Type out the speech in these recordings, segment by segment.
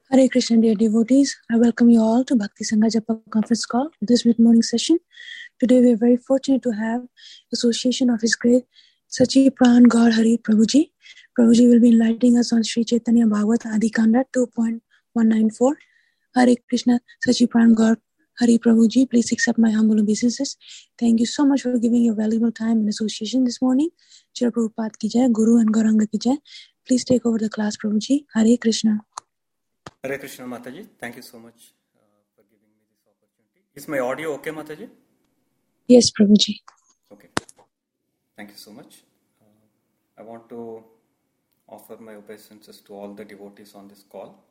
Hare Krishna, dear devotees. I welcome you all to Bhakti Sangha Japa conference call, this mid-morning session. Today we are very fortunate to have association of His Great Sachi Pran Gaur Hari Prabhuji. Prabhuji will be enlightening us on Sri Chaitanya Bhagavat Adi Kanda 2.194. Hare Krishna, Sachi Pran Gaur Hari Prabhuji. Please accept my humble obeisances. Thank you so much for giving your valuable time in association this morning. Chira Prabhupada ki jai, Guru and Gauranga ki jai. Please take over the class, Prabhuji. Hare Krishna. Hare Krishna Mataji, thank you so much for giving me this opportunity. Is my audio okay, Mataji? Yes, Prabhuji. Okay, thank you so much. I want to offer my obeisances to all the devotees on this call.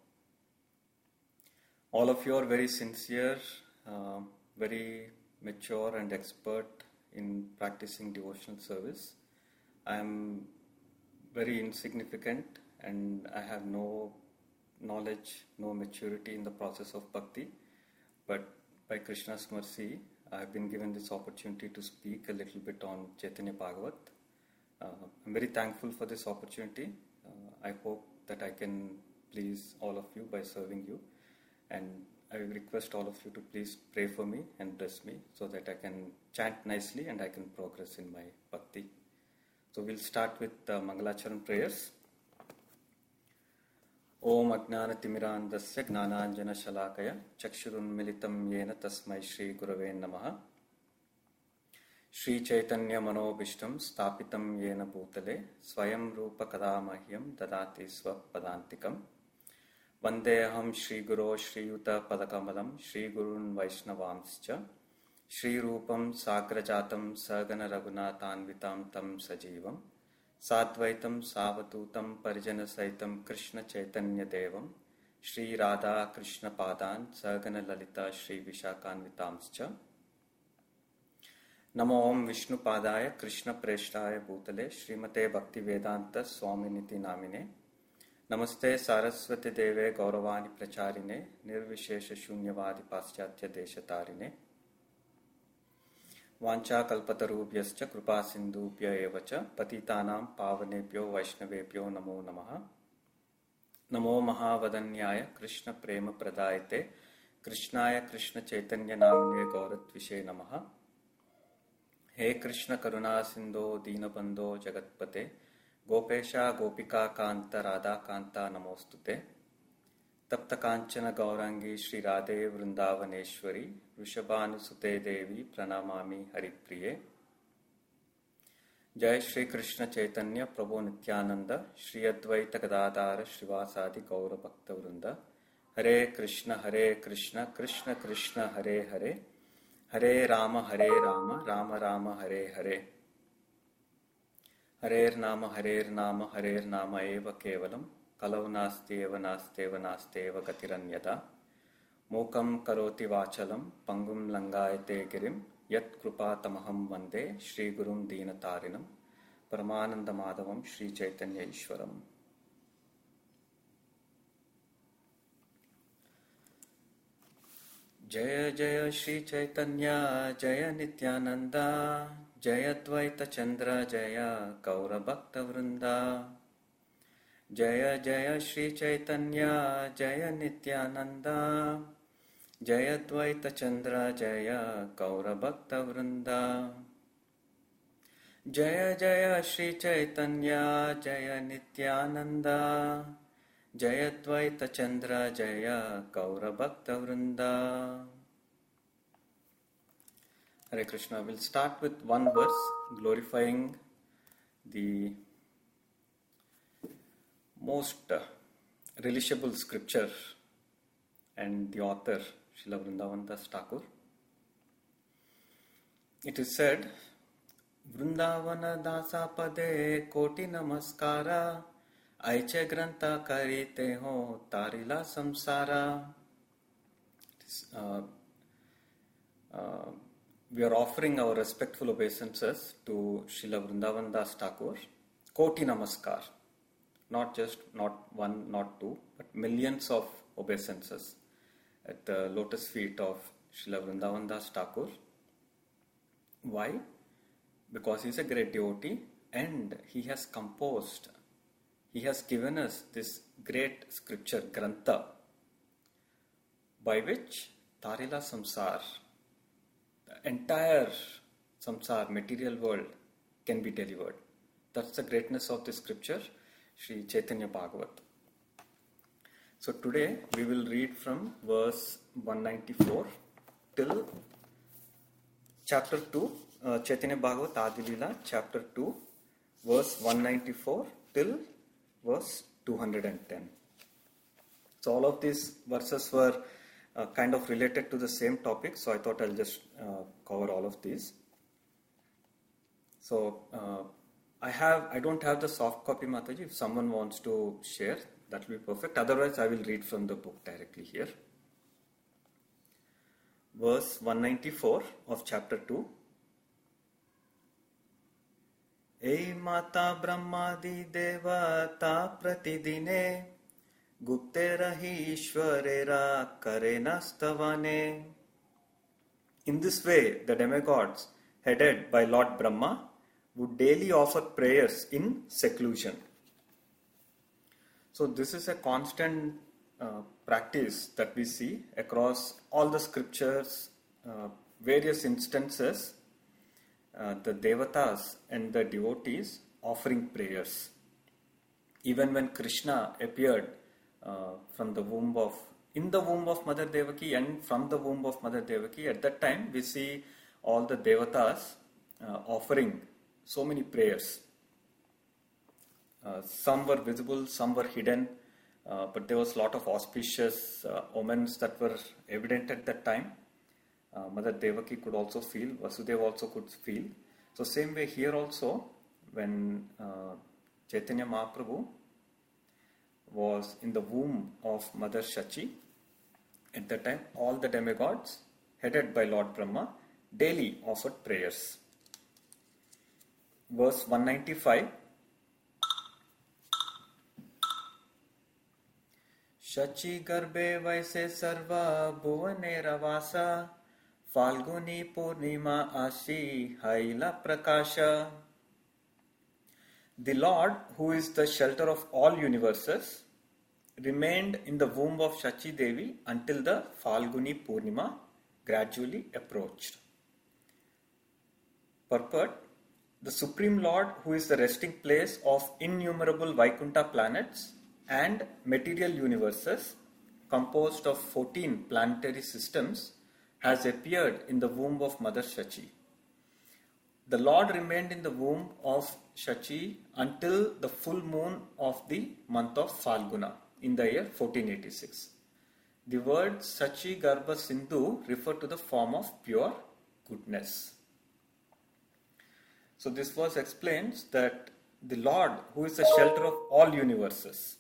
All of you are very sincere, very mature and expert in practicing devotional service. I am very insignificant and I have no knowledge, no maturity in the process of bhakti, but by Krishna's mercy, I have been given this opportunity to speak a little bit on Chaitanya Bhagavat. I'm very thankful for this opportunity. I hope that I can please all of you by serving you, and I request all of you to please pray for me and bless me so that I can chant nicely and I can progress in my bhakti. So we'll start with Mangalacharan prayers. Om Ajnanatimirandasya Gnananjana Shalakaya Chakshurunmilitam Yena Tasmai Shri Gurave Namaha Shri Chaitanya Manobishtam Stapitam Yena Bhutale Swayam Rupa Kadamahyam Dadati Swapadantikam Vandeham Shri Guru Shri Yuta Padakamalam Shri Gurun Vaishnavamscha Shri Rupam Sagrajatam Sagana Raghunatanvitam Tam Sajivam Satvaitam Savatutam Parijana Saitam Krishna Chaitanya Devam Shri Radha Krishna Padan Sagana Lalita Shri Vishakanvitamscha Namo Om Vishnu Padaya Krishna Preshtaya Bhutale Srimate Bhakti Vedanta Swaminiti Namine Namaste Saraswati Deve Gauravani Pracharine Nirvishesha Shunyavadi Paschatya Deshatarine Vancha kalpatarubhyascha kripa sindhubhya evacha patitanam pavanebhyo vaishnavebhyo namo namaha namo mahavadanyaya krishna prema pradayate krishnaya krishna chaitanya namne gauratvishe namaha he krishna karuna sindho deenabandho jagatpate gopesha gopika kanta radha kanta namostute Tapta Kanchana Gaurangi Shri Radhe Vrindavaneshwari Vrishabhanusute Devi Pranamami Haripriye Jai Shri Krishna Chaitanya Prabhu Nityananda Shri Advaita Gadadara Srivasadi Gaura Bhakta Vrinda Hare Krishna Krishna Krishna Hare Hare Hare Rama Rama Rama Hare Hare Hare Nama Eva Kevalam Kalau nasteva gatiranyada Mokam karoti vachalam Pangum langayate girim Yat krupa tamaham vande Shri Gurum Deenatarinam Paramananda Madhavam Shri Chaitanya Ishwaram Jaya Jaya Shri Chaitanya Jaya Nityananda Jaya Dvaita Chandra Jaya Gaura Bhakta Vrinda Jaya Jaya Shri Chaitanya Jaya Nityananda Jaya Dvaita Chandra Jaya Gaura Bhakta Vrinda Jaya Jaya Shri Chaitanya Jaya Nityananda Jaya Dvaita Chandra Jaya Gaura Bhakta Vrinda Hare Krishna. We'll start with one verse glorifying the most relishable scripture and the author Srila Vrindavan Das Thakur. It is said, Vrindavana dasa pade koti namaskara aiche granta karite ho tarila samsara. We are offering our respectful obeisances to Srila Vrindavan Das Thakur. Koti namaskar. Not one, not two, but millions of obeisances at the lotus feet of Srila Vrindavan Das Thakur. Why? Because he is a great devotee and he has composed, he has given us this great scripture, Grantha, by which Tarila Samsar, the entire samsar, material world, can be delivered. That's the greatness of the scripture, Sri Chaitanya Bhagavat. So today we will read from verse 194 till chapter 2, Chaitanya Bhagavat Adi Leela, chapter 2, verse 194 till verse 210. So all of these verses were kind of related to the same topic, so I thought I'll just cover all of these. So I don't have the soft copy, Mataji. If someone wants to share, that will be perfect. Otherwise, I will read from the book directly here. Verse 194 of chapter 2. Ei mata brahmadi devata pratidine gupte rahi ishwarera karena stavane. In this way, the demigods, headed by Lord Brahma, would daily offer prayers in seclusion. So this is a constant practice that we see across all the scriptures, various instances, the devatas and the devotees offering prayers. Even when Krishna appeared in the womb of Mother Devaki and from the womb of Mother Devaki, at that time we see all the devatas offering so many prayers. Some were visible, some were hidden, but there was a lot of auspicious omens that were evident at that time. Mother Devaki could also feel, Vasudeva also could feel. So same way here also, when Chaitanya Mahaprabhu was in the womb of Mother Shachi, at that time all the demigods, headed by Lord Brahma, daily offered prayers. Verse 195. Shachi garbe vaise sarva bhuvane ravasa falguni purnima ashi haila prakasha. The Lord, who is the shelter of all universes, remained in the womb of Shachi Devi until the Falguni Purnima gradually approached. Purport: the Supreme Lord, who is the resting place of innumerable Vaikuntha planets and material universes composed of 14 planetary systems, has appeared in the womb of Mother Shachi. The Lord remained in the womb of Shachi until the full moon of the month of Falguna in the year 1486. The word Shachi Garbha Sindhu referred to the form of pure goodness. So this verse explains that the Lord, who is the shelter of all universes,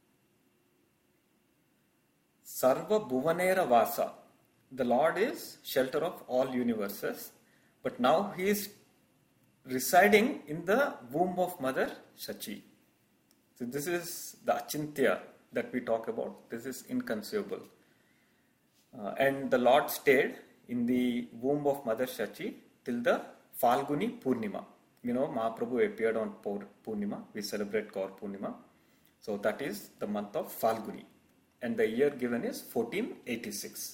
Sarva Bhuvanera Vasa, the Lord is shelter of all universes, but now he is residing in the womb of Mother Shachi. So this is the Achintya that we talk about. This is inconceivable. And the Lord stayed in the womb of Mother Shachi till the Falguni Purnima. You know, Mahaprabhu appeared on Purnima. We celebrate Gaur Purnima. So that is the month of Falguni. And the year given is 1486.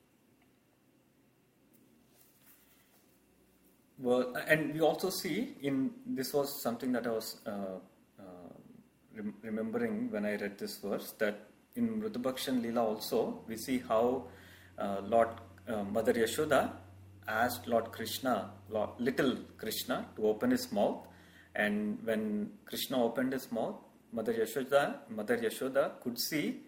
Well, and we also see this was something that I was remembering when I read this verse, that in Mridubhakshan Leela also we see how Mother Yashoda asked Lord Krishna, little Krishna, to open his mouth, and when Krishna opened his mouth, Mother Yashoda could see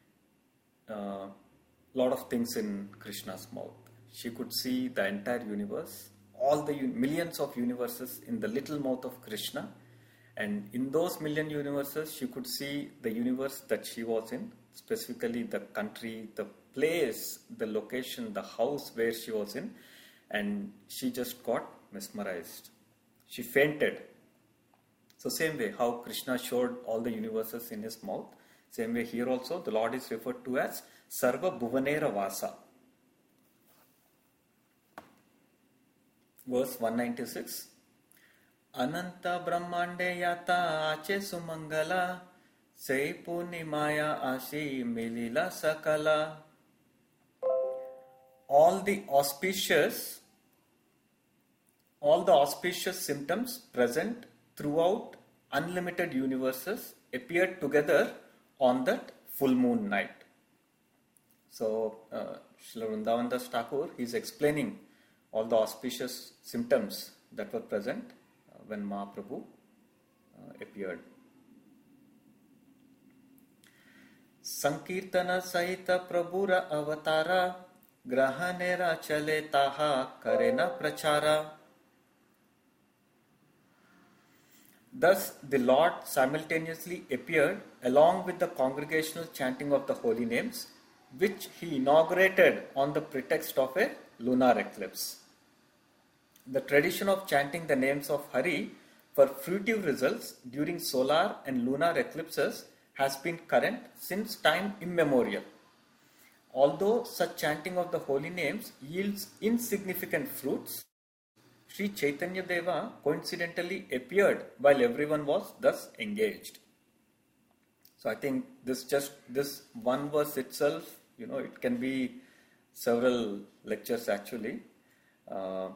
lot of things in Krishna's mouth. She could see the entire universe, all the millions of universes in the little mouth of Krishna, and in those million universes she could see the universe that she was in, specifically the country, the place, the location, the house where she was in, and she just got mesmerized. She fainted. So same way how Krishna showed all the universes in his mouth, same way here also the Lord is referred to as Sarva Bhuvanera Vasa. Verse 196. Ananta Brahmande Yata Ache Sumangala Sei Purnimaya Ashi Milila Sakala. all the auspicious symptoms present throughout unlimited universes appeared together on that full moon night. So, Srila Vrindavan Das Thakur is explaining all the auspicious symptoms that were present when Mahaprabhu appeared. Sankirtana Sahita Prabhura Avatara Grahanera Chale Taha Karena Prachara. Thus, the Lord simultaneously appeared along with the congregational chanting of the holy names, which he inaugurated on the pretext of a lunar eclipse. The tradition of chanting the names of Hari for fruitive results during solar and lunar eclipses has been current since time immemorial. Although such chanting of the holy names yields insignificant fruits, Sri Chaitanya Deva coincidentally appeared while everyone was thus engaged. So I think this one verse itself, it can be several lectures actually. So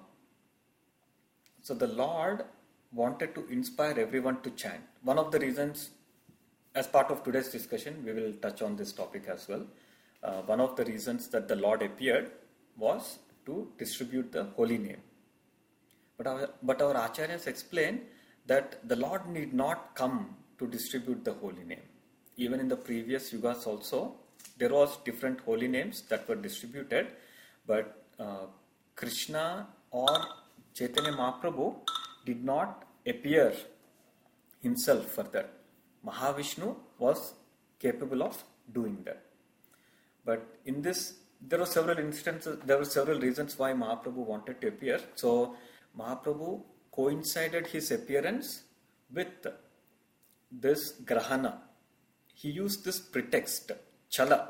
the Lord wanted to inspire everyone to chant. One of the reasons, as part of today's discussion, we will touch on this topic as well. One of the reasons that the Lord appeared was to distribute the holy name. But our acharyas explain that the Lord need not come to distribute the holy name. Even in the previous yugas also, there was different holy names that were distributed, but Krishna or Chaitanya Mahaprabhu did not appear himself for that. Mahavishnu was capable of doing that. But in this, there were several reasons why Mahaprabhu wanted to appear. So Mahaprabhu coincided his appearance with this grahana. He used this pretext, chala.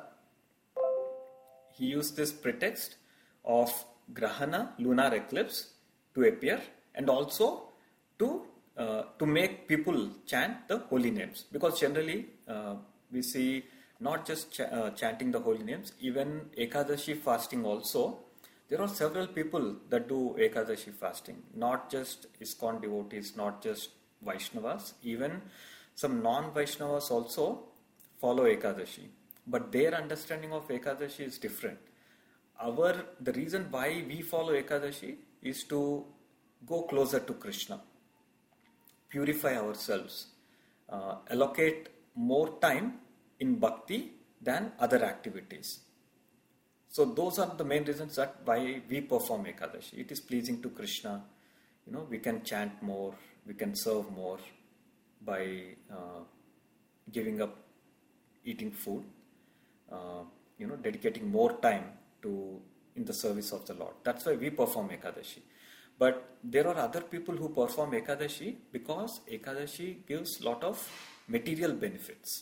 He used this pretext of grahana, lunar eclipse, to appear, and also to make people chant the holy names. Because generally we see not just chanting the holy names, even Ekadashi fasting also. There are several people that do Ekadashi fasting, not just ISKCON devotees, not just Vaishnavas, even some non-Vaishnavas also follow Ekadashi. But their understanding of Ekadashi is different. The reason why we follow Ekadashi is to go closer to Krishna, purify ourselves, allocate more time in bhakti than other activities. So those are the main reasons that why we perform Ekadashi. It is pleasing to Krishna. We can chant more, we can serve more by giving up eating food, dedicating more time in the service of the Lord. That's why we perform Ekadashi. But there are other people who perform Ekadashi because Ekadashi gives lot of material benefits.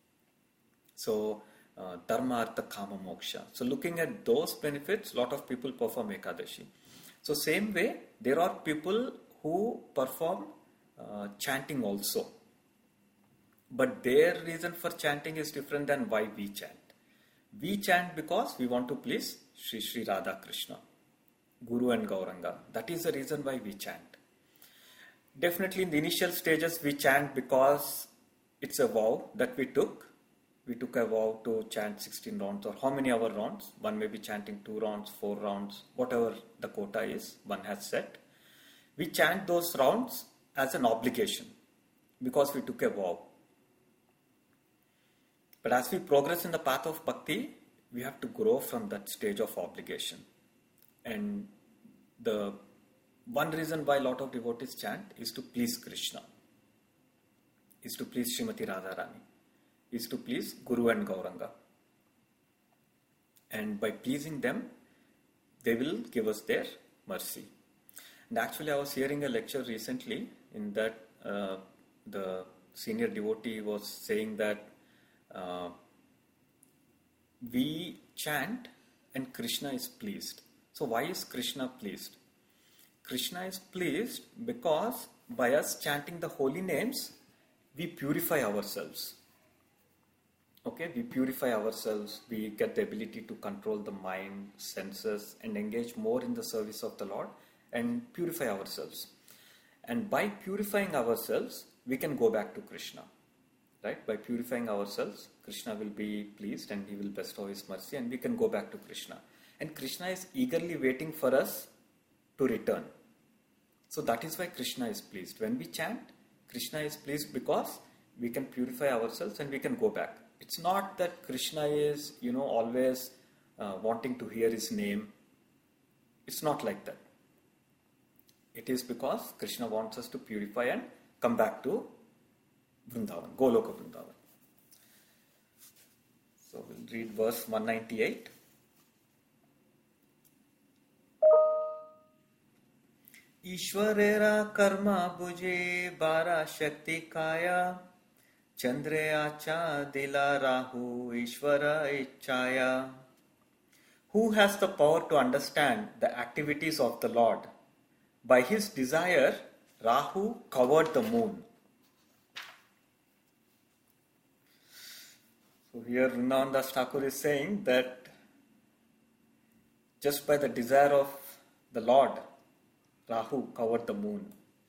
So Dharma, Artha, Kama, Moksha. So looking at those benefits, lot of people perform Ekadashi. So same way, there are people who perform chanting also. But their reason for chanting is different than why we chant. We chant because we want to please Sri Sri Radha Krishna, Guru and Gauranga. That is the reason why we chant. Definitely in the initial stages we chant because it's a vow that we took. We took a vow to chant 16 rounds or how many hour rounds. One may be chanting 2 rounds, 4 rounds, whatever the quota is, one has set. We chant those rounds as an obligation because we took a vow. But as we progress in the path of bhakti, we have to grow from that stage of obligation. And the one reason why a lot of devotees chant is to please Krishna, is to please Srimati Radharani, is to please Guru and Gauranga. And by pleasing them, they will give us their mercy. And actually I was hearing a lecture recently in that the senior devotee was saying that we chant and Krishna is pleased. So why is Krishna pleased? Krishna is pleased because by us chanting the holy names, we purify ourselves. Okay. Okay, we purify ourselves, we get the ability to control the mind, senses, and engage more in the service of the Lord and purify ourselves. And by purifying ourselves, we can go back to Krishna. Right? By purifying ourselves, Krishna will be pleased and he will bestow his mercy and we can go back to Krishna. And Krishna is eagerly waiting for us to return. So that is why Krishna is pleased. When we chant, Krishna is pleased because we can purify ourselves and we can go back. It's not that Krishna is, always wanting to hear his name. It's not like that. It is because Krishna wants us to purify and come back to Vrindavan, Goloka Vrindavan. So we'll read verse 198. Ishwarera karma buje bara shakti kaya Chandre acha dila rahu Ishwara ichaya. Who has the power to understand the activities of the Lord? By his desire, Rahu covered the moon. So here Vrindavan Das Thakur is saying that just by the desire of the Lord, Rahu covered the moon.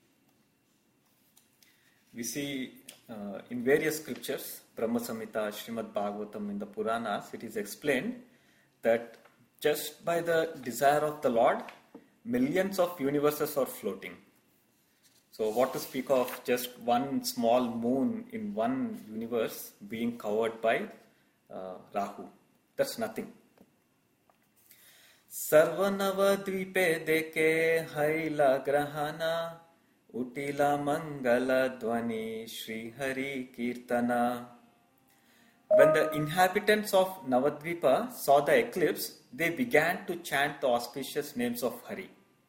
We see in various scriptures, Brahma Samhita, Srimad Bhagavatam, in the Puranas, it is explained that just by the desire of the Lord, millions of universes are floating. So what to speak of just one small moon in one universe being covered by Rahu? That's nothing. Sarvanava dvipe deke haila grahana utila mangala dvani Shri Hari Kirtana. When the inhabitants of Navadvipa saw the eclipse, they began to chant the auspicious names of Hari.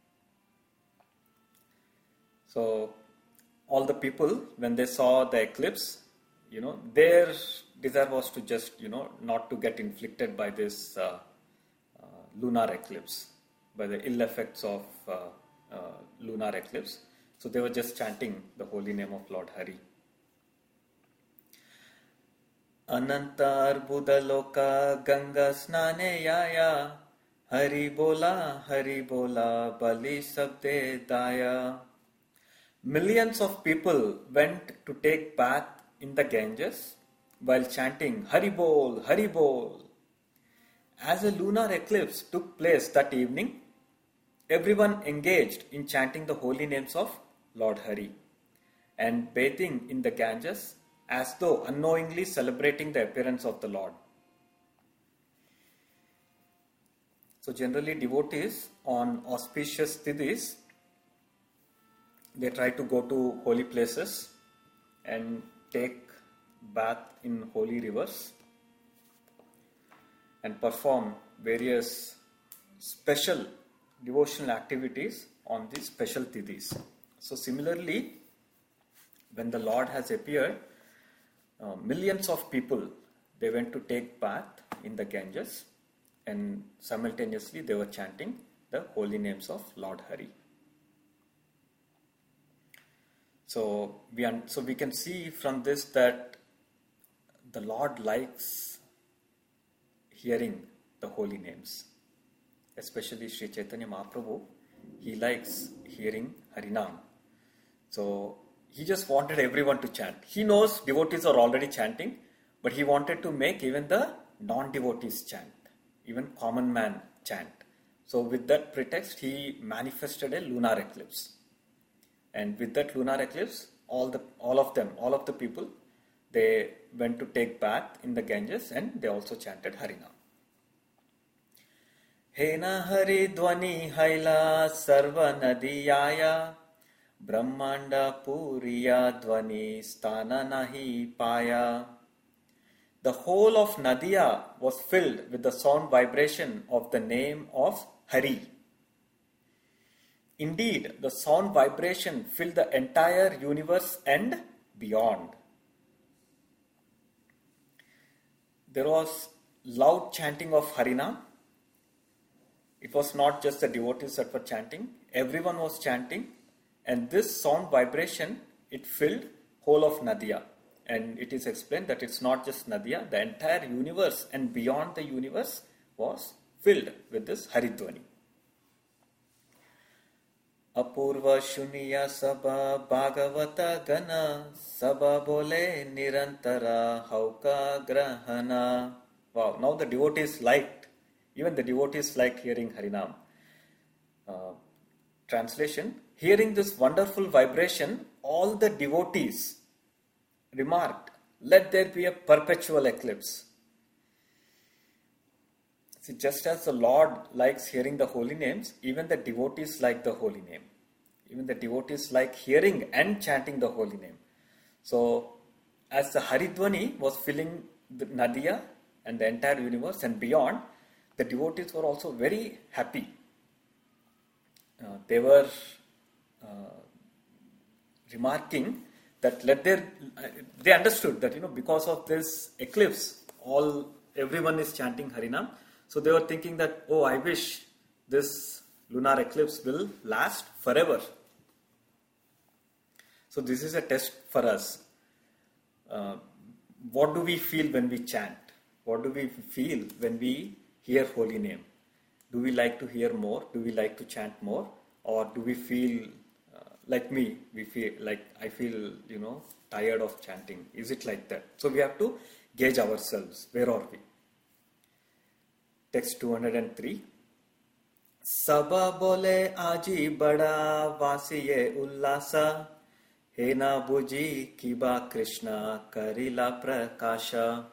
So all the people, when they saw the eclipse, their desire was to just, not to get inflicted by this lunar eclipse, by the ill effects of lunar eclipse. So they were just chanting the holy name of Lord Hari. Ananta Arbuda Loka Ganga Snane Yaya Hari Bola Bali Sabde Daya. Millions of people went to take bath in the Ganges while chanting Hari Bol, Hari Bol. As a lunar eclipse took place that evening, everyone engaged in chanting the holy names of Lord Hari and bathing in the Ganges as though unknowingly celebrating the appearance of the Lord. So generally devotees on auspicious tidis, they try to go to holy places and take bath in holy rivers and perform various special devotional activities on these special tidis. So similarly, when the Lord has appeared, millions of people, they went to take bath in the Ganges and simultaneously they were chanting the holy names of Lord Hari. So we can see from this that the Lord likes hearing the holy names. Especially Sri Chaitanya Mahaprabhu, he likes hearing Harinam. So he just wanted everyone to chant. He knows devotees are already chanting, but he wanted to make even the non-devotees chant, even common man chant. So with that pretext, he manifested a lunar eclipse. And with that lunar eclipse, all of the people, they went to take bath in the Ganges and they also chanted Harinam. Hena Hari Dwani Haila Sarva Nadiyaya Brahmanda Puriya Dwani Stana Nahi Paya. The whole of Nadia was filled with the sound vibration of the name of Hari. Indeed, the sound vibration filled the entire universe and beyond. There was loud chanting of Harinam. It was not just the devotees that were chanting. Everyone was chanting. And this sound vibration, it filled whole of Nadia. and it is explained that it's not just Nadia, the entire universe and beyond the universe was filled with this Haridwani. Apurva Shuniya Sabha Bhagavata Gana Sabha Bole Nirantara Hauka Grahana. Wow, now the devotees liked, even the devotees liked hearing Harinam. Translation: hearing this wonderful vibration, all the devotees remarked, let there be a perpetual eclipse. See, just as the Lord likes hearing the holy names, even the devotees like the holy name. Even the devotees like hearing and chanting the holy name. So, as the Haridwani was filling the Nadia and the entire universe and beyond, the devotees were also very happy. They were remarking that they understood that because of this eclipse, everyone is chanting Harinam. So they were thinking that, oh, I wish this lunar eclipse will last forever. So this is a test for us. What do we feel when we chant? What do we feel when we hear holy name? Do we like to hear more? Do we like to chant more? Or do we feel like me? I feel tired of chanting. Is it like that? So we have to gauge ourselves. Where are we? Text 203. Sabha bole aji bada vasiye ullasa hena buji kiba Krishna karila prakasha.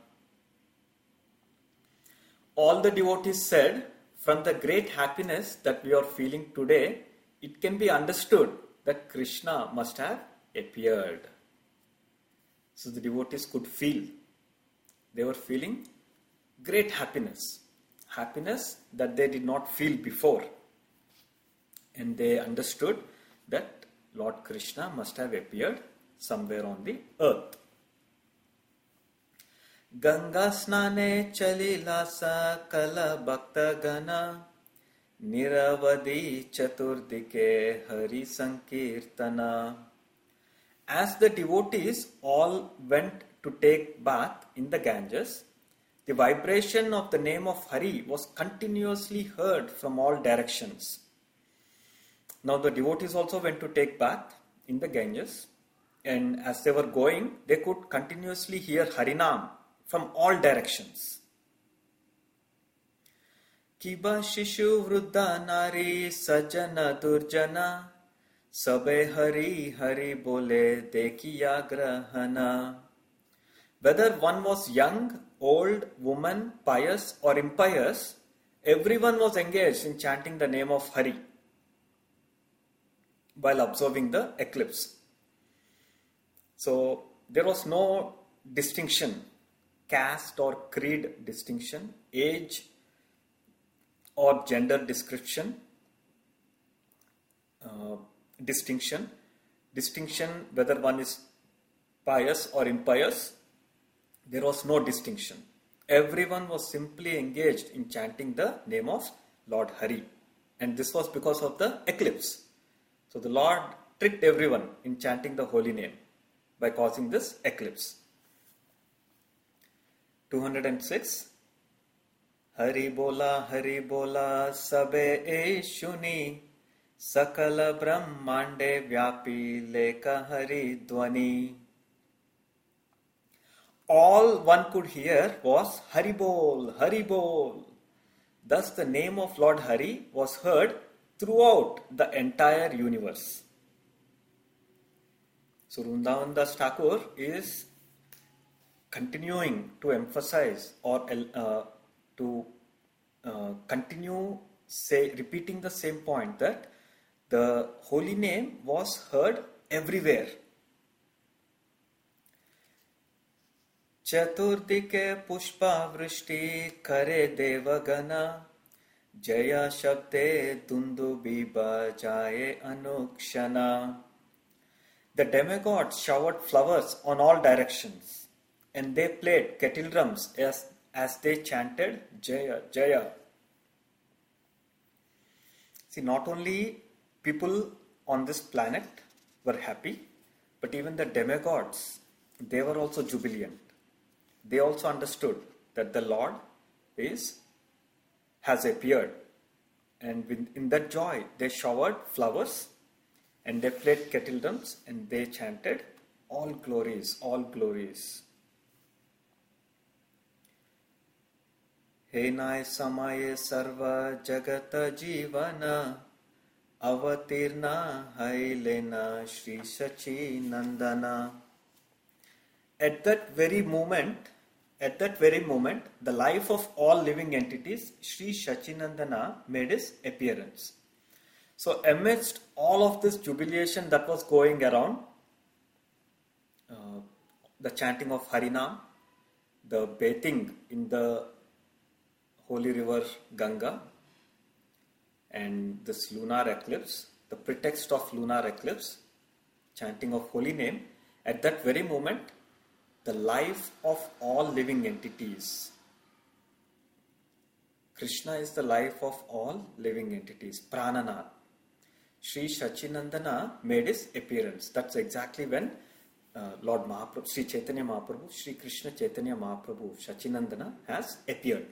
All the devotees said, from the great happiness that we are feeling today, it can be understood that Krishna must have appeared. So the devotees could feel. They were feeling great happiness. Happiness that they did not feel before. And they understood that Lord Krishna must have appeared somewhere on the earth. Ganga snane chalila sakala bhakta gana niravadi chaturdike hari sankirtana. As the devotees all went to take bath in the Ganges, the vibration of the name of Hari was continuously heard from all directions. Now the devotees also went to take bath in the Ganges, and as they were going, they could continuously hear Harinam from all directions. Kiba shishu vruddha nari sajana durjana sabe hari hari bole dekiya grahana. Whether one was young, old, woman, pious or impious, everyone was engaged in chanting the name of Hari while observing the eclipse. So there was no distinction, caste or creed distinction, age or gender distinction, whether one is pious or impious. There was no distinction. Everyone was simply engaged in chanting the name of Lord Hari. And this was because of the eclipse. So the Lord tricked everyone in chanting the holy name by causing this eclipse. 206. Hari bola sabe e shuni sakala brahmande vyapi leka hari dwani. All one could hear was Haribol, Haribol. Thus the name of Lord Hari was heard throughout the entire universe. So Vrindavan Das Thakur is continuing to emphasize or to continue repeating the same point that the holy name was heard everywhere. Chaturdike pushpa vrishti kare devagana jaya shabde dundu biba jaye anukshana. The demigods showered flowers on all directions, and they played kettle drums as they chanted Jaya Jaya. See, not only people on this planet were happy, but even the demigods they were also jubilant. They also understood that the Lord has appeared. And in that joy, they showered flowers and they played kettle drums and they chanted, all glories, all glories. Henai samaye sarva jagata jivana avatirna hailena Shri Sachi Nandana. At that very moment, the life of all living entities, Shri Sachinandana made his appearance. So amidst all of this jubilation that was going around, the chanting of Harinam, the bathing in the holy river Ganga, and this lunar eclipse, the pretext of lunar eclipse, chanting of holy name, at that very moment, the life of all living entities. Krishna is the life of all living entities, Prananath. Sri Sachinandana made his appearance. That's exactly when Lord Mahaprabhu, Sri Chaitanya Mahaprabhu, Sri Krishna Chaitanya Mahaprabhu, Sachinandana has appeared.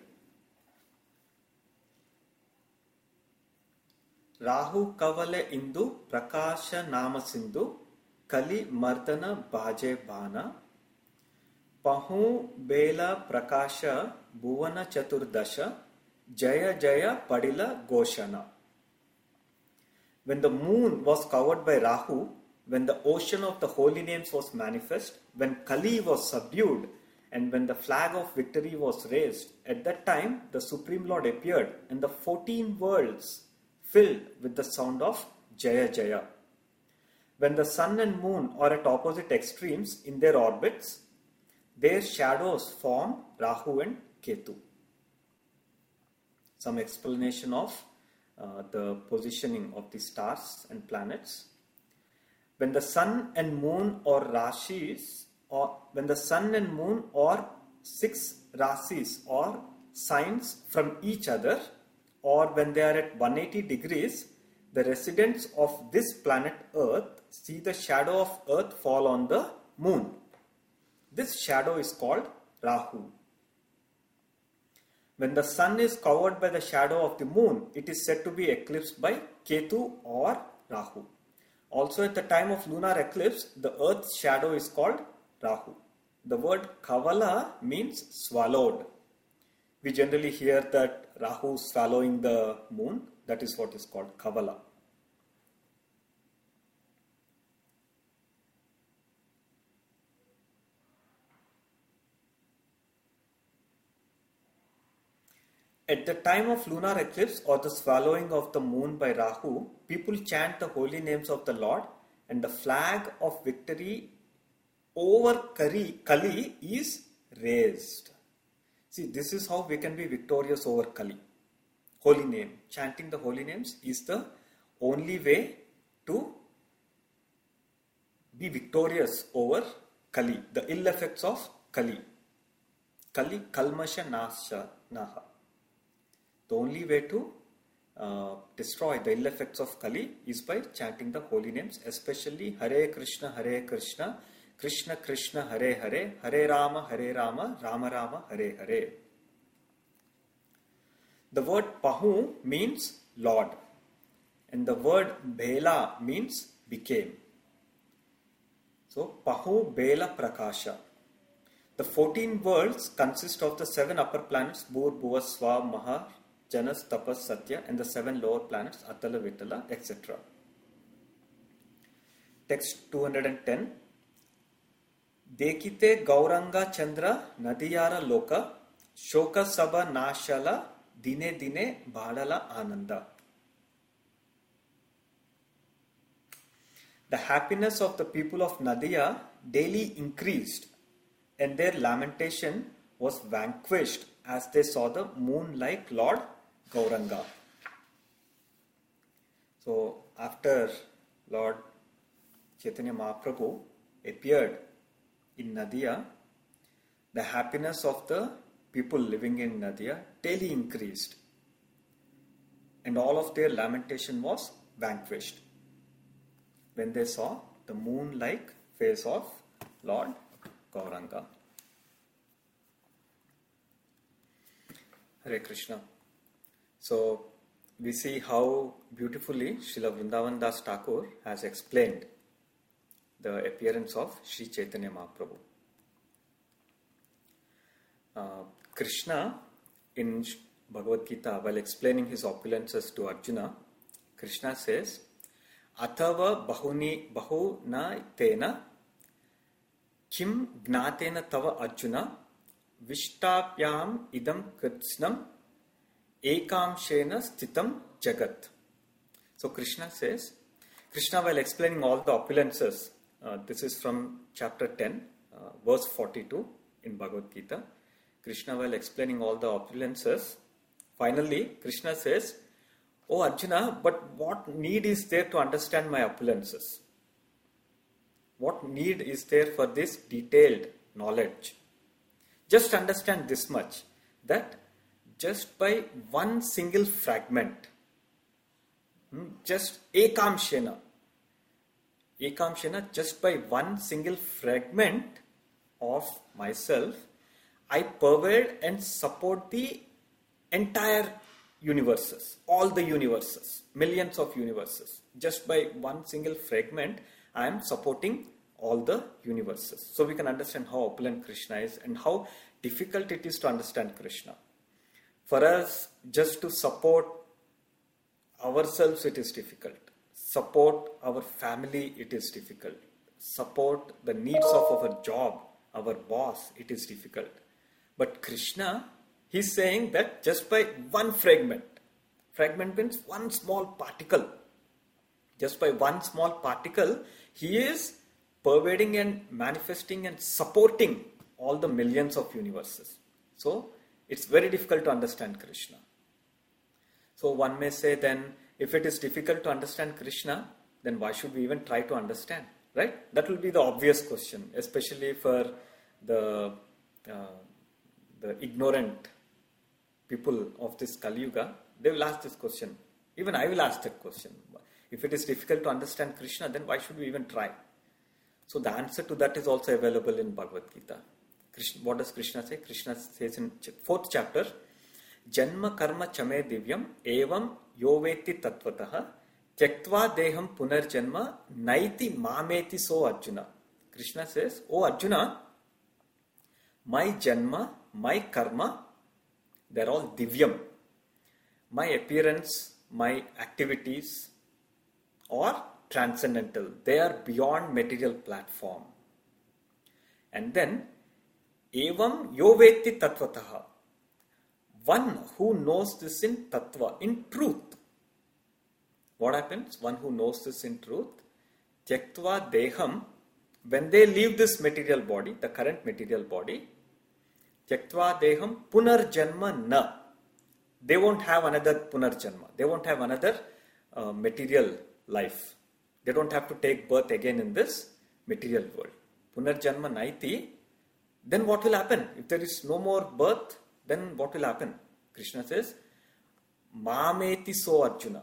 Rahu Kavale Indu Prakasha Nama Sindhu Kali Mardana Bhaje Bhana Pahu Bela Prakasha Bhuvana Chaturdasha Jaya Jaya Padila Goshana. When the moon was covered by Rahu, when the ocean of the holy names was manifest, when Kali was subdued, and when the flag of victory was raised, at that time the Supreme Lord appeared and the 14 worlds filled with the sound of Jaya Jaya. When the sun and moon are at opposite extremes in their orbits, their shadows form Rahu and Ketu. Some explanation of the positioning of the stars and planets. When the sun and moon or rashis, or when the sun and moon or 6 rasis or signs from each other, or when they are at 180 degrees, the residents of this planet Earth see the shadow of Earth fall on the moon. This shadow is called Rahu. When the sun is covered by the shadow of the moon, it is said to be eclipsed by Ketu or Rahu. Also at the time of lunar eclipse, the Earth's shadow is called Rahu. The word Kavala means swallowed. We generally hear that Rahu swallowing the moon. That is what is called Kavala. At the time of lunar eclipse or the swallowing of the moon by Rahu, people chant the holy names of the Lord and the flag of victory over Kali is raised. See, this is how we can be victorious over Kali. Holy name. Chanting the holy names is the only way to be victorious over Kali, the ill effects of Kali. Kali Kalmasha Naha. The only way to destroy the ill effects of Kali is by chanting the holy names, especially Hare Krishna, Krishna Krishna, Hare Rama, Rama Rama, Hare Hare. The word Pahu means Lord, and the word Bela means became. So Pahu Bela Prakasha. The 14 worlds consist of the 7 upper planets Bhur, Bhuva, Swa, Maha, Janas, Tapas, Satya, and the 7 lower planets Atala, Vitala, etc. Text 210. Dekite Gauranga Chandra Nadiyara Loka Shoka Sabha Nashala Dine Dine Bhadala Ananda. The happiness of the people of Nadia daily increased, and their lamentation was vanquished as they saw the moon-like Lord Gauranga. So after Lord Chaitanya Mahaprabhu appeared in Nadia, the happiness of the people living in Nadia daily increased, and all of their lamentation was vanquished when they saw the moon-like face of Lord Gauranga. Hare Krishna. So we see how beautifully Srila Vrindavan Das Thakur has explained the appearance of Sri Chaitanya Mahaprabhu. Krishna in Bhagavad Gita, while explaining his opulences to Arjuna, Krishna says, Athava bahuna tena kim gnatena tava Arjuna vishtapyam idam kritsnam ekamshena sthitam jagat. So Krishna says, Krishna while explaining all the opulences, this is from chapter 10, verse 42 in Bhagavad Gita. Krishna while explaining all the opulences, finally Krishna says, Oh Arjuna, but what need is there to understand my opulences? What need is there for this detailed knowledge? Just understand this much, that just by one single fragment, just ekamshena, just by one single fragment of myself, I pervade and support the entire universes, all the universes, millions of universes. Just by one single fragment, I am supporting all the universes. So we can understand how opulent Krishna is and how difficult it is to understand Krishna. For us, just to support ourselves, it is difficult. Support our family, it is difficult. Support the needs of our job, our boss, it is difficult. But Krishna, he's saying that just by one fragment means one small particle. Just by one small particle, he is pervading and manifesting and supporting all the millions of universes. So, it's very difficult to understand Krishna. So, one may say then, if it is difficult to understand Krishna, then why should we even try to understand? Right? That will be the obvious question, especially for the ignorant people of this Kali Yuga. They will ask this question. Even I will ask that question. If it is difficult to understand Krishna, then why should we even try? So the answer to that is also available in Bhagavad Gita. What does Krishna say? Krishna says in 4th chapter, Janma karma chame divyam evam yoveti tattvataha tyaktva deham punarjanma naiti mameti so Arjuna. Krishna says, Oh Arjuna, my janma, my karma, they are all divyam. My appearance, my activities are transcendental. They are beyond material platform. And then, evam yoveti tattvataha. One who knows this in tattva, in truth. What happens? One who knows this in truth, tyaktva deham, when they leave this material body, the current material body, tyaktva deham punarjanma na. They won't have another punarjanma. They won't have another material life. They don't have to take birth again in this material world. Punarjanma naiti. Then what will happen? If there is no more birth, then what will happen? Krishna says, Mameti so Arjuna.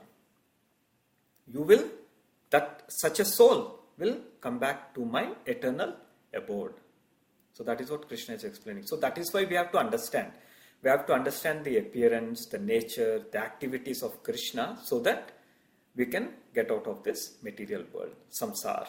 You will, that such a soul will come back to my eternal abode. So that is what Krishna is explaining. So that is why we have to understand. We have to understand the appearance, the nature, the activities of Krishna so that we can get out of this material world, samsara.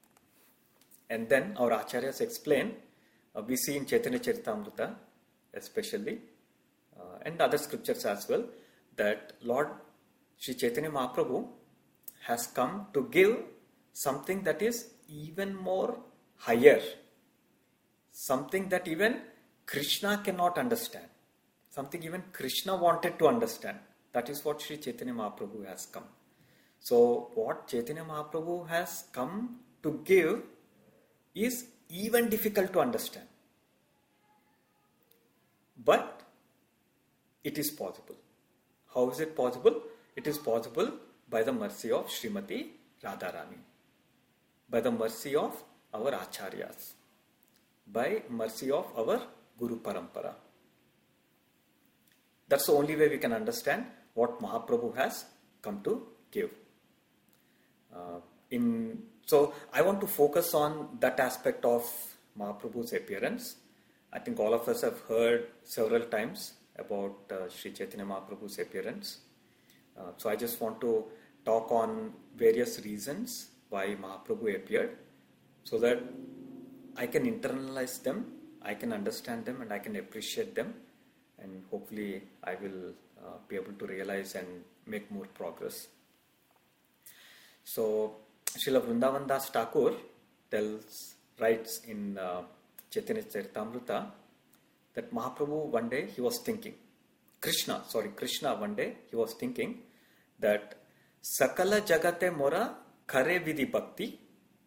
And then our acharyas explain, we see in Chaitanya Charitamrita especially, and other scriptures as well, that Lord Sri Chaitanya Mahaprabhu has come to give something that is even more higher, something that even Krishna cannot understand, something even Krishna wanted to understand. That is what Sri Chaitanya Mahaprabhu has come. So what Chaitanya Mahaprabhu has come to give is even difficult to understand. But it is possible. How is it possible? It is possible by the mercy of Srimati Radharani, by the mercy of our acharyas, by mercy of our Guru Parampara. That's the only way we can understand what Mahaprabhu has come to give. So I want to focus on that aspect of Mahaprabhu's appearance. I think all of us have heard several times about Sri Chaitanya Mahaprabhu's appearance. So I just want to talk on various reasons why Mahaprabhu appeared so that I can internalize them, I can understand them, and I can appreciate them, and hopefully I will be able to realize and make more progress. So Srila Vrindavan Das Thakur writes in Chaitanya Charitamrita that Mahaprabhu one day he was thinking, Krishna one day he was thinking that Sakala Jagate Mora Kare Vidhi Bhakti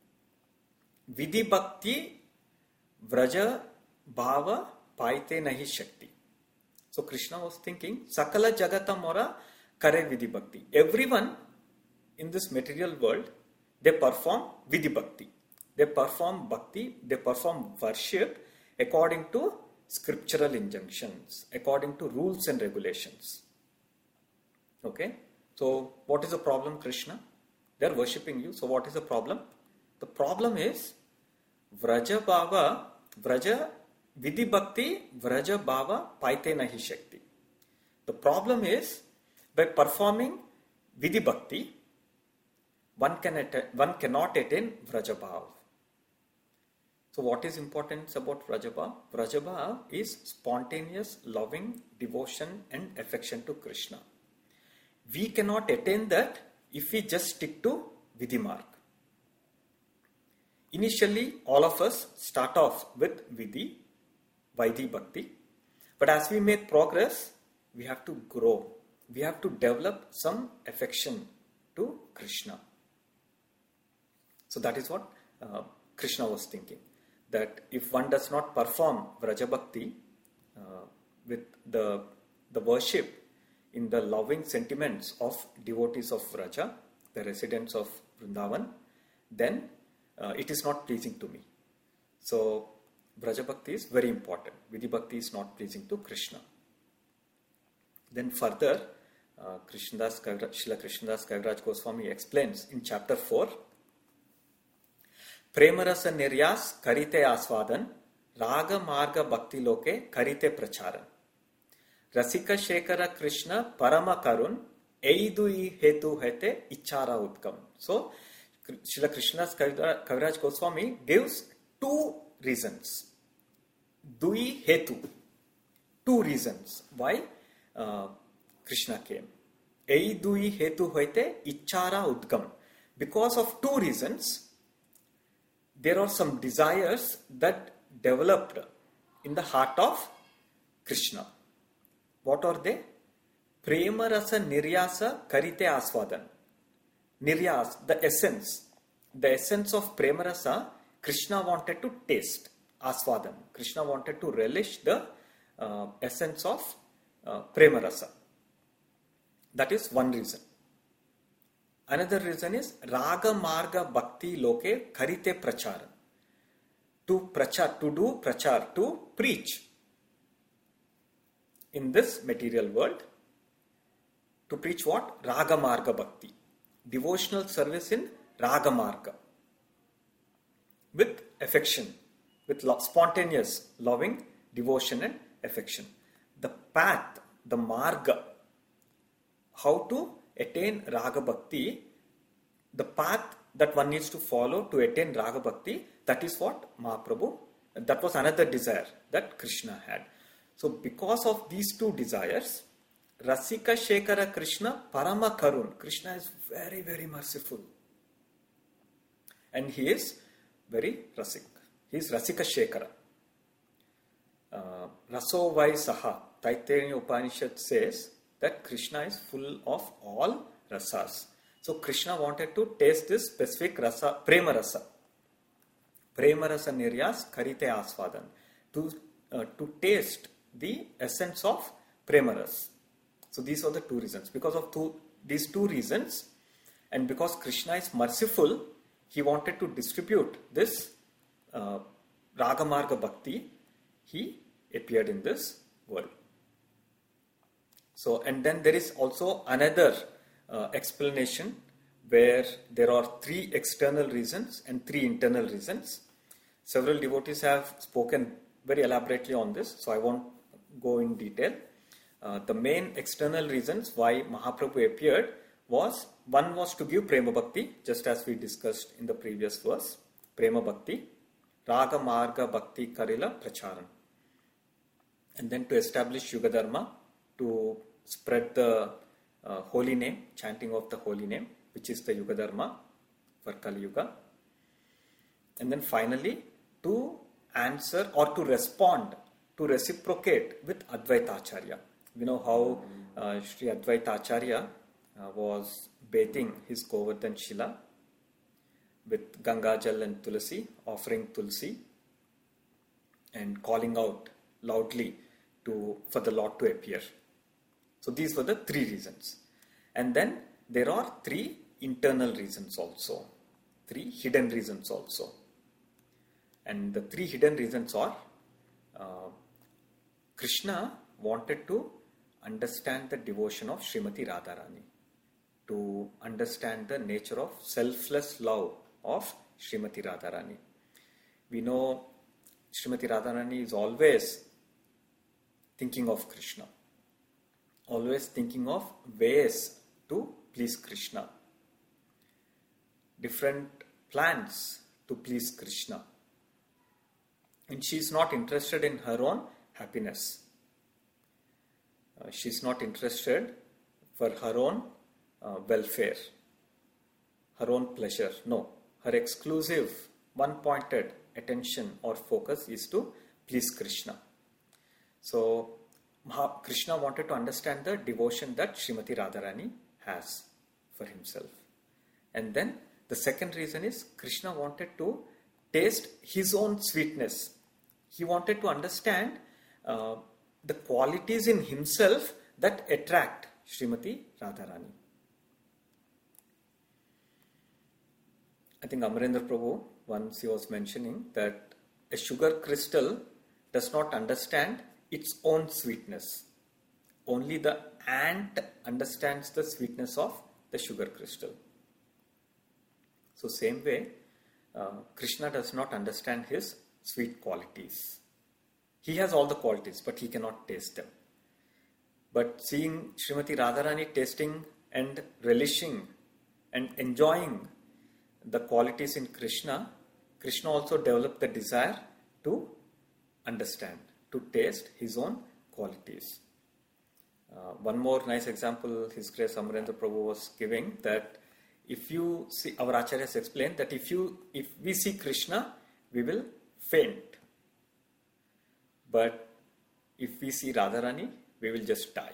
Vraja Bhava Paite Nahi Shakti. So Krishna was thinking, Sakala Jagata Mora Kare Vidhi Bhakti. Everyone in this material world, they perform Vidhi Bhakti. They perform Bhakti, they perform worship according to scriptural injunctions, according to rules and regulations. Okay? So what is the problem, Krishna? They are worshipping you. So what is the problem? The problem is Vraja Vidhi Bhakti Vraja Bhava Paite Nahi Shakti. The problem is by performing Vidhi Bhakti, one cannot attain Vraja Bhava. So what is important about Vraja Bhava? Vraja Bhava is spontaneous, loving devotion and affection to Krishna. We cannot attain that if we just stick to Vidhi Marg. Initially, all of us start off with Vidhi, Vaidhi Bhakti. But as we make progress, we have to grow. We have to develop some affection to Krishna. So that is what Krishna was thinking. That if one does not perform Vraja Bhakti with the worship in the loving sentiments of devotees of Vraja, the residents of Vrindavan, then it is not pleasing to me. So Vraja Bhakti is very important. Vidhi Bhakti is not pleasing to Krishna. Then further, Srila Krishnadas Kaviraj Goswami explains in chapter 4, Premarasa Niryas Karite Aswadan Raga Marga Bhakti Loke Karite Pracharan Rasika Shekara Krishna Parama Karun Eidui Hetu Hete Ichara Utkam. So Srila Krishnadas Kaviraj Goswami gives two reasons. Dui Hetu. Two reasons why Krishna came. Eidui Hetu Hete Ichara Utkam. Because of two reasons, there are some desires that developed in the heart of Krishna. What are they? Prema rasa niryasa karite aswadan. Niryas, the essence of prema rasa, Krishna wanted to taste. Aswadan. Krishna wanted to relish the essence of prema rasa. That is one reason. Another reason is Raga Marga Bhakti Loke Karite Pracharan. To do prachar, to preach in this material world. To preach what? Raga Marga Bhakti. Devotional service in Raga Marga. With affection, with spontaneous, loving devotion and affection. The path, the marga, how to attain Raga Bhakti, the path that one needs to follow to attain Raga Bhakti, that is what Mahaprabhu, that was another desire that Krishna had. So because of these two desires, Rasika Shekara Krishna Parama Karun, Krishna is very, very merciful. And he is very Rasik. He is Rasika Shekara. Raso Vai Saha, Taittiriya Upanishad says that Krishna is full of all rasas. So Krishna wanted to taste this specific rasa, prema rasa. Prema rasa niryas karite aswadan. To taste the essence of prema rasa. So these are the two reasons. Because of these two reasons, and because Krishna is merciful, he wanted to distribute this Raga Marga Bhakti. He appeared in this world. So, and then there is also another explanation where there are three external reasons and three internal reasons. Several devotees have spoken very elaborately on this, so I won't go in detail. The main external reasons why Mahaprabhu appeared was, one was to give Prema Bhakti, just as we discussed in the previous verse, Prema Bhakti, Raga Marga Bhakti Karila Pracharan. And then to establish Yuga Dharma, to spread the holy name, chanting of the holy name, which is the Yuga Dharma for Kali Yuga. And then finally, to answer or to respond, to reciprocate with Advaita Acharya. We know how Sri Advaita Acharya was bathing his Govardhan Shila with Gangajal and Tulsi, offering Tulsi and calling out loudly for the Lord to appear. So these were the three reasons. And then there are three internal reasons also, three hidden reasons also. And the three hidden reasons are Krishna wanted to understand the devotion of Srimati Radharani, to understand the nature of selfless love of Srimati Radharani. We know Srimati Radharani is always thinking of Krishna, always thinking of ways to please Krishna, different plans to please Krishna. And she is not interested in her own happiness. She is not interested for her own welfare, her own pleasure. No, her exclusive, one-pointed attention or focus is to please Krishna. So, Krishna wanted to understand the devotion that Srimati Radharani has for himself. And then the second reason is Krishna wanted to taste his own sweetness. He wanted to understand the qualities in himself that attract Srimati Radharani. I think Amarendra Prabhu, once he was mentioning that a sugar crystal does not understand its own sweetness. Only the ant understands the sweetness of the sugar crystal. So same way, Krishna does not understand his sweet qualities. He has all the qualities, but he cannot taste them. But seeing Srimati Radharani tasting and relishing and enjoying the qualities in Krishna, Krishna also developed the desire to understand, to taste his own qualities. One more nice example His Grace Amarendra Prabhu was giving, that if you see, our Acharyas explained that if we see Krishna, we will faint. But if we see Radharani, we will just die.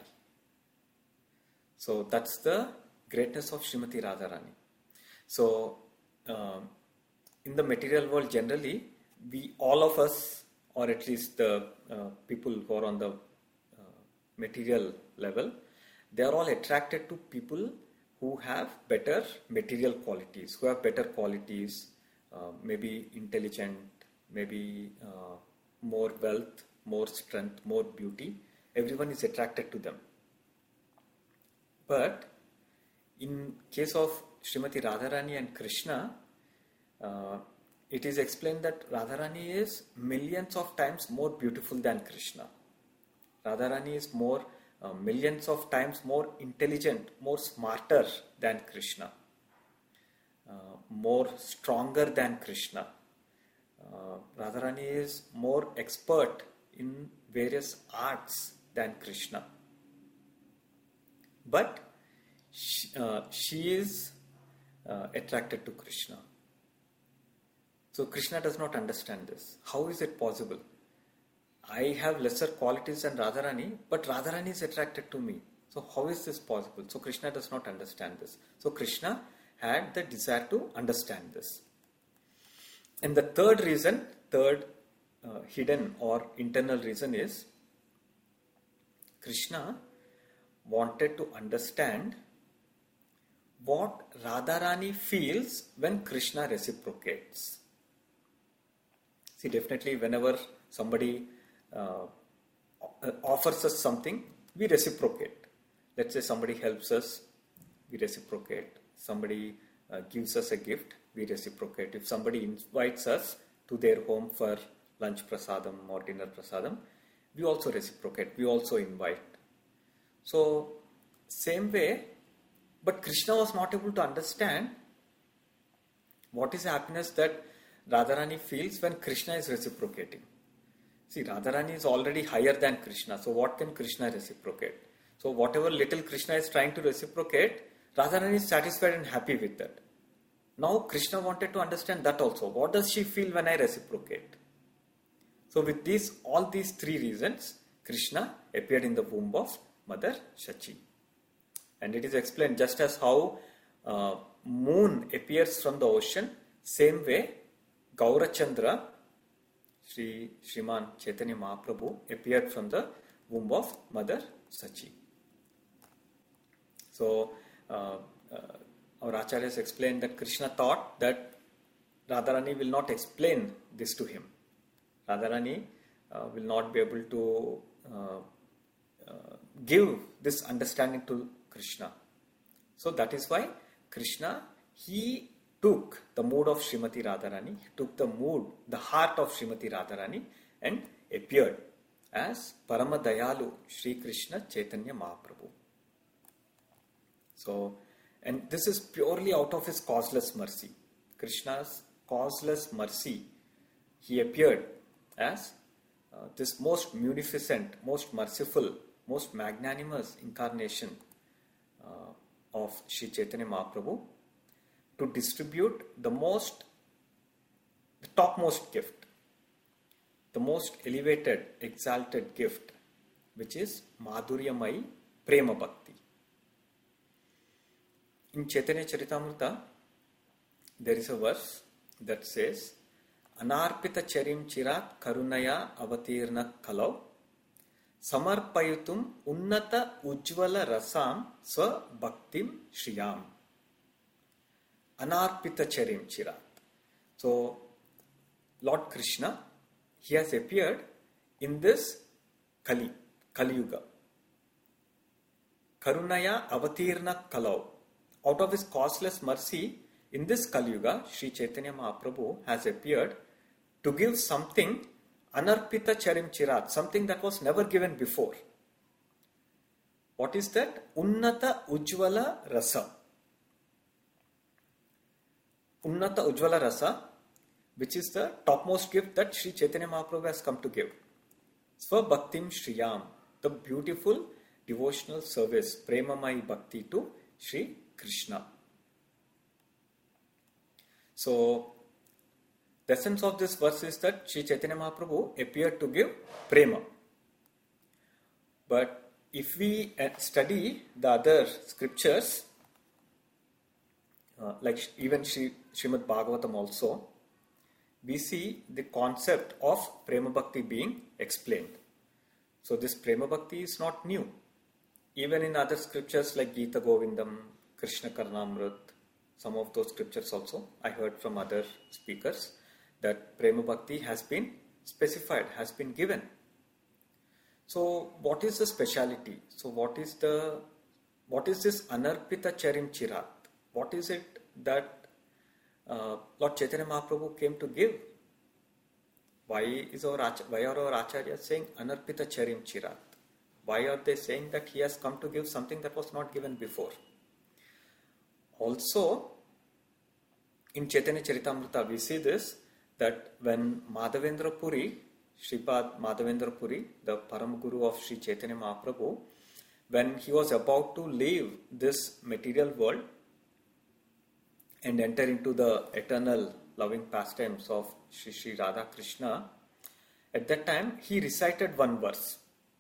So that's the greatness of Srimati Radharani. So in the material world generally, all of us, or at least the people who are on the material level, they are all attracted to people who have better material qualities, maybe intelligent, maybe more wealth, more strength, more beauty. Everyone is attracted to them. But in case of Srimati Radharani and Krishna, it is explained that Radharani is millions of times more beautiful than Krishna. Radharani is millions of times more intelligent, more smarter than Krishna, more stronger than Krishna. Radharani is more expert in various arts than Krishna. But she is attracted to Krishna. So Krishna does not understand this. How is it possible? I have lesser qualities than Radharani, but Radharani is attracted to me. So how is this possible? So Krishna does not understand this. So Krishna had the desire to understand this. And the third hidden or internal reason is Krishna wanted to understand what Radharani feels when Krishna reciprocates. See, definitely whenever somebody offers us something, we reciprocate. Let's say somebody helps us, we reciprocate. Somebody gives us a gift, we reciprocate. If somebody invites us to their home for lunch prasadam or dinner prasadam, we also reciprocate, we also invite. So, same way, but Krishna was not able to understand what is the happiness that Radharani feels when Krishna is reciprocating. See, Radharani is already higher than Krishna, so what can Krishna reciprocate? So whatever little Krishna is trying to reciprocate, Radharani is satisfied and happy with that. Now Krishna wanted to understand that also. What does she feel when I reciprocate? So with all these three reasons, Krishna appeared in the womb of Mother Shachi. And it is explained just as how moon appears from the ocean, same way Gaurachandra, Sriman Chaitanya Mahaprabhu, appeared from the womb of Mother Shachi. So our Acharyas explained that Krishna thought that Radharani will not explain this to him. Radharani will not be able to give this understanding to Krishna. So that is why Krishna, he took the mood of Srimati Radharani, he took the heart of Srimati Radharani and appeared as Paramadayalu Sri Krishna Chaitanya Mahaprabhu. So, and this is purely out of his causeless mercy. Krishna's causeless mercy, he appeared as this most munificent, most merciful, most magnanimous incarnation of Sri Chaitanya Mahaprabhu to distribute the topmost gift, the most elevated, exalted gift, which is Madhuryamai Prema Bhakti. In Chaitanya Charitamrita, there is a verse that says, Anarpita charim chirat karunaya avatirna kalau samarpayutum unnata ujjvala rasam swa bhaktim shriyam. Anarpita charim chirat. So, Lord Krishna, he has appeared in this Kali Yuga. Karunaya avatirna kalau. Out of his causeless mercy, in this Kali Yuga, Sri Chaitanya Mahaprabhu has appeared to give something, Anarpita charim chirat, something that was never given before. What is that? Unnata ujjvala rasa. Unnata ujjvala rasa, which is the topmost gift that Sri Chaitanya Mahaprabhu has come to give. Swa bhaktim shriyam, the beautiful devotional service, premamai bhakti to Sri Krishna. So, the essence of this verse is that Sri Chaitanya Mahaprabhu appeared to give prema. But if we study the other scriptures, like even Srimad Bhagavatam also, we see the concept of prema bhakti being explained. So this prema bhakti is not new. Even in other scriptures like Gita Govindam, Krishna Karnamrit, some of those scriptures also, I heard from other speakers that prema bhakti has been specified, has been given. So what is the speciality? So what is this Anarpita Charim Chirat? What is it that Lord Chaitanya Mahaprabhu came to give? Why are our Acharyas saying Anarpita Charim Chirat? Why are they saying that he has come to give something that was not given before? Also, in Chaitanya Charitamrita, we see this, that when Madhavendra Puri, Shripad Madhavendra Puri, the Param Guru of Sri Chaitanya Mahaprabhu, when he was about to leave this material world and enter into the eternal loving pastimes of Sri Radha Krishna, at that time he recited one verse.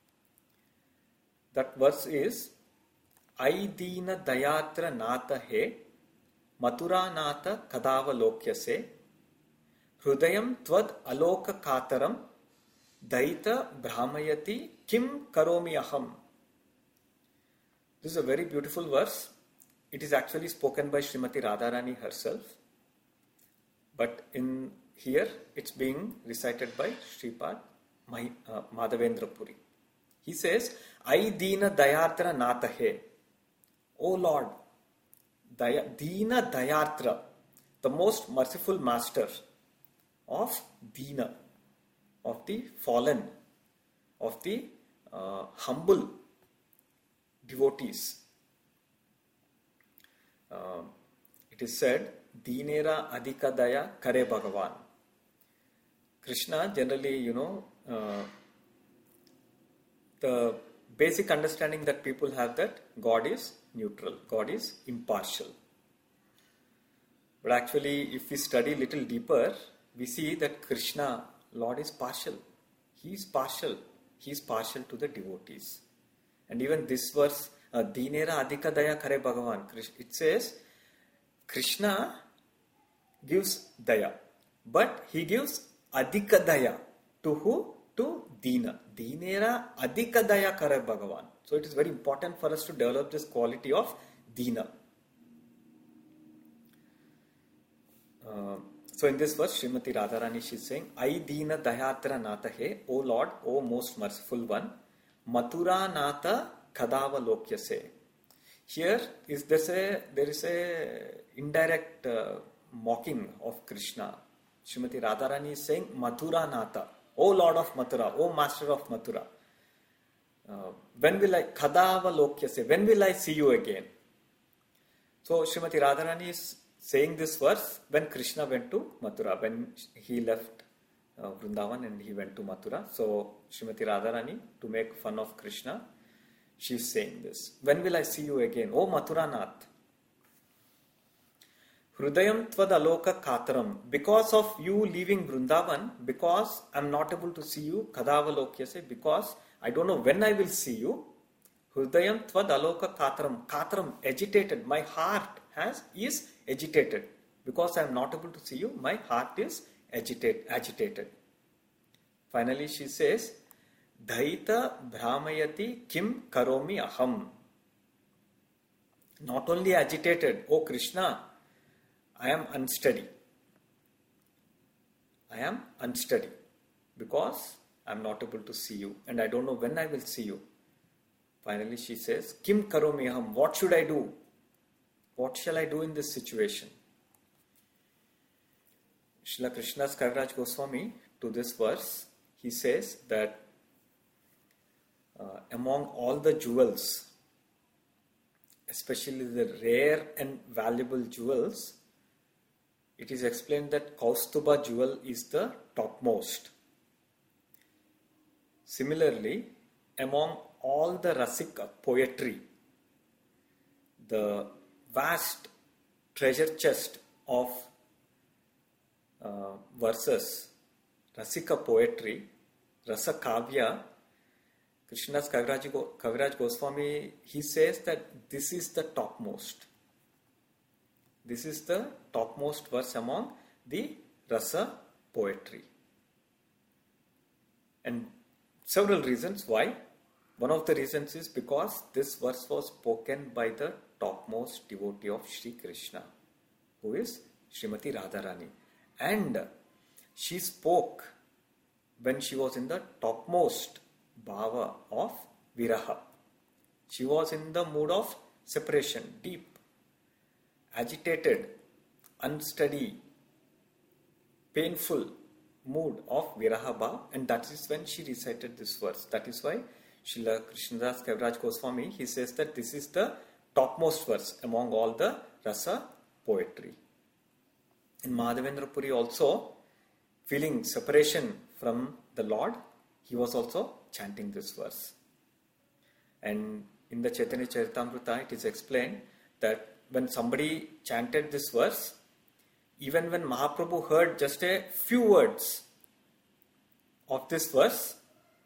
That verse is, Ai Deena Dayatra Nata He, Mathura Nata Kadava Lokyase, Hrudayam Tvad Aloka Kataram, Daita Brahmayati Kim Karomi Aham. This is a very beautiful verse. It is actually spoken by Srimati Radharani herself. But in here, it's being recited by Shripad Madhavendra Puri. He says, Ai Deena Dayatra Nata He. O Lord, Deena Dayatra, the most merciful master, of Dina, of the fallen, of the humble devotees. It is said, Dinera Adhika Daya Kare Bhagavan. Krishna generally, the basic understanding that people have that God is neutral, God is impartial. But actually, if we study a little deeper, we see that Krishna, Lord, is partial. He is partial. He is partial to the devotees. And even this verse, Dinera Adhika Daya Kare Bhagavan, it says, Krishna gives daya, but he gives adhika daya to who? To Dina. Dinera adhika daya kare Bhagavan. So it is very important for us to develop this quality of Dina. So in this verse, Srimati Radharani, she is saying, I Dina Dayatra Nata He, O Lord, O most merciful one, Mathura Nata Kadava Lokyase. Here there is a indirect mocking of Krishna. Srimati Radharani is saying, Mathura Nata, O Lord of Mathura, O Master of Mathura. When will I see you again? So Srimati Radharani is saying this verse when Krishna went to Mathura, when he left Vrindavan and he went to Mathura. So Srimati Radharani, to make fun of Krishna, she is saying this. When will I see you again? O Mathura Nath. Hrudayam tvad aloka kataram. Because of you leaving Vrindavan, because I am not able to see you, kadava lokyase, because I don't know when I will see you. Hrudayam tvad aloka kataram. Kataram, agitated. My heart is agitated. Because I am not able to see you, my heart is agitated. Finally, she says, Dhaita Brahmayati Kim Karomi Aham. Not only agitated, O Krishna, I am unsteady. I am unsteady because I am not able to see you and I don't know when I will see you. Finally, she says, Kim Karomi Aham. What should I do? What shall I do in this situation? Srila Krishnadas Kaviraj Goswami, to this verse, he says that among all the jewels, especially the rare and valuable jewels, it is explained that Kaustuba jewel is the topmost. Similarly, among all the Rasika poetry, the vast treasure chest of verses, Rasika poetry, Rasa Kavya, Krishnadas Kaviraj Goswami, he says that this is the topmost. This is the topmost verse among the Rasa poetry. And several reasons why. One of the reasons is because this verse was spoken by the topmost devotee of Sri Krishna, who is Srimati Radharani. And she spoke when she was in the topmost bhava of viraha. She was in the mood of separation, deep, agitated, unsteady, painful mood of viraha bhava, and that is when she recited this verse. That is why Srila Krishnadas Kaviraj Goswami, he says that this is the topmost verse among all the rasa poetry. In Madhavendra Puri also, feeling separation from the Lord, he was also chanting this verse. And in the Chaitanya Charitamrita, it is explained that when somebody chanted this verse, even when Mahaprabhu heard just a few words of this verse,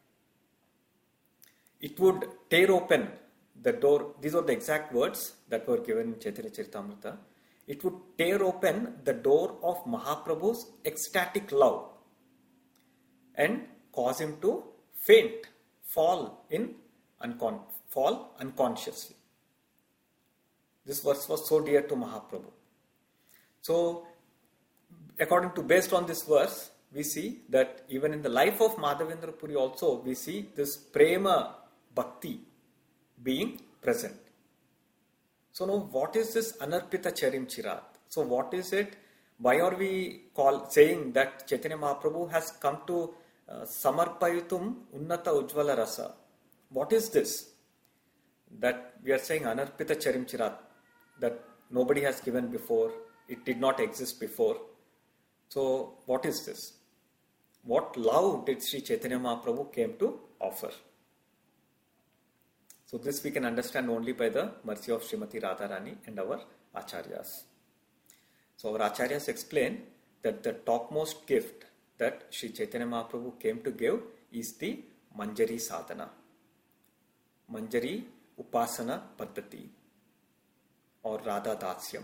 it would tear open the door. These are the exact words that were given in Chaitanya Charitamrita. It would tear open the door of Mahaprabhu's ecstatic love and cause him to faint, fall unconsciously. This verse was so dear to Mahaprabhu. So, based on this verse, we see that even in the life of Madhavendra Puri also, we see this prema bhakti being present. So now, what is this anarpita charim chirat? So what is it? why are we saying that Chaitanya Mahaprabhu has come to Samarpayitum Unnata Ujvala Rasa? What is this? That we are saying Anarpita Charimchirat, that nobody has given before, it did not exist before. So what is this? What love did Sri Chaitanya Mahaprabhu came to offer? So this we can understand only by the mercy of Srimati Radharani and our Acharyas. So our Acharyas explain that the topmost gift that Sri Chaitanya Mahaprabhu came to give is the Manjari Sadhana. Manjari Upasana Paddhati or Radha Dasyam.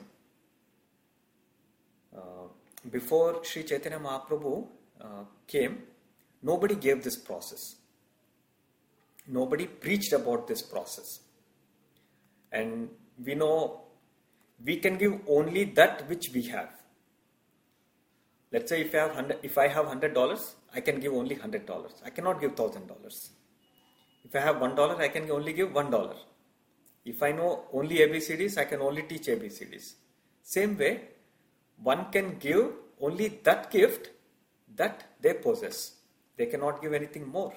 Before Sri Chaitanya Mahaprabhu came, nobody gave this process. Nobody preached about this process. And we know we can give only that which we have. Let's say if I have $100, I can give only $100. I cannot give $1,000. If I have $1, I can only give $1. If I know only ABCDs, I can only teach ABCDs. Same way, one can give only that gift that they possess. They cannot give anything more.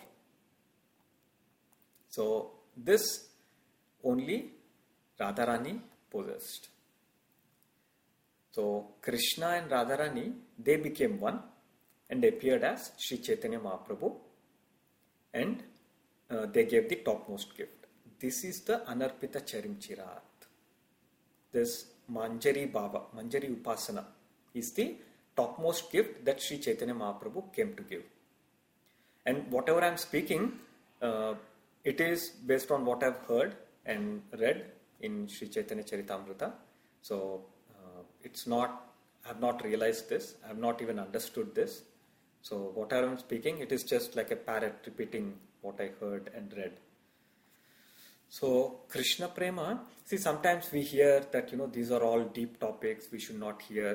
So this only Radharani possessed. So Krishna and Radharani, they became one and appeared as Sri Chaitanya Mahaprabhu, and they gave the topmost gift. This is the Anarpita Charimchirat. This Manjari Baba, Manjari Upasana is the topmost gift that Sri Chaitanya Mahaprabhu came to give. And whatever I am speaking, it is based on what I have heard and read in Sri Chaitanya Charitamrita. So it's not, I have not realized this, I have not even understood this. So what I am speaking, it is just like a parrot repeating what I heard and read. So Krishna Prema, see, sometimes we hear that, these are all deep topics, we should not hear,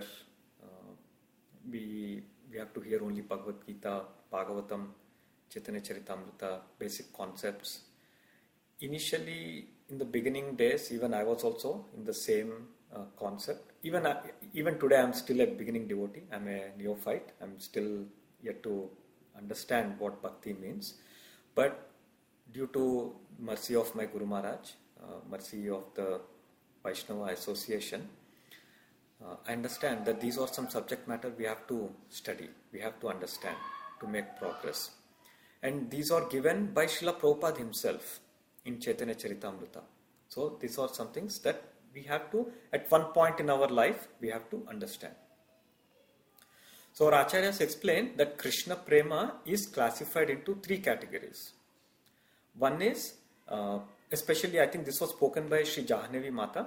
we have to hear only Bhagavad Gita, Bhagavatam, Chaitanya Charitamrita, basic concepts. Initially, in the beginning days, even I was also in the same concept. Even today, I am still a beginning devotee. I am a neophyte. I am still yet to understand what bhakti means. But due to mercy of my Guru Maharaj, mercy of the Vaishnava Association, I understand that these are some subject matter we have to study, we have to understand to make progress. And these are given by Srila Prabhupada himself in Chaitanya Charitamrita. So these are some things that we have to, at one point in our life, we have to understand. So our Acharyas explain that Krishna Prema is classified into three categories. One is, especially I think this was spoken by Sri Jahnavi Mata.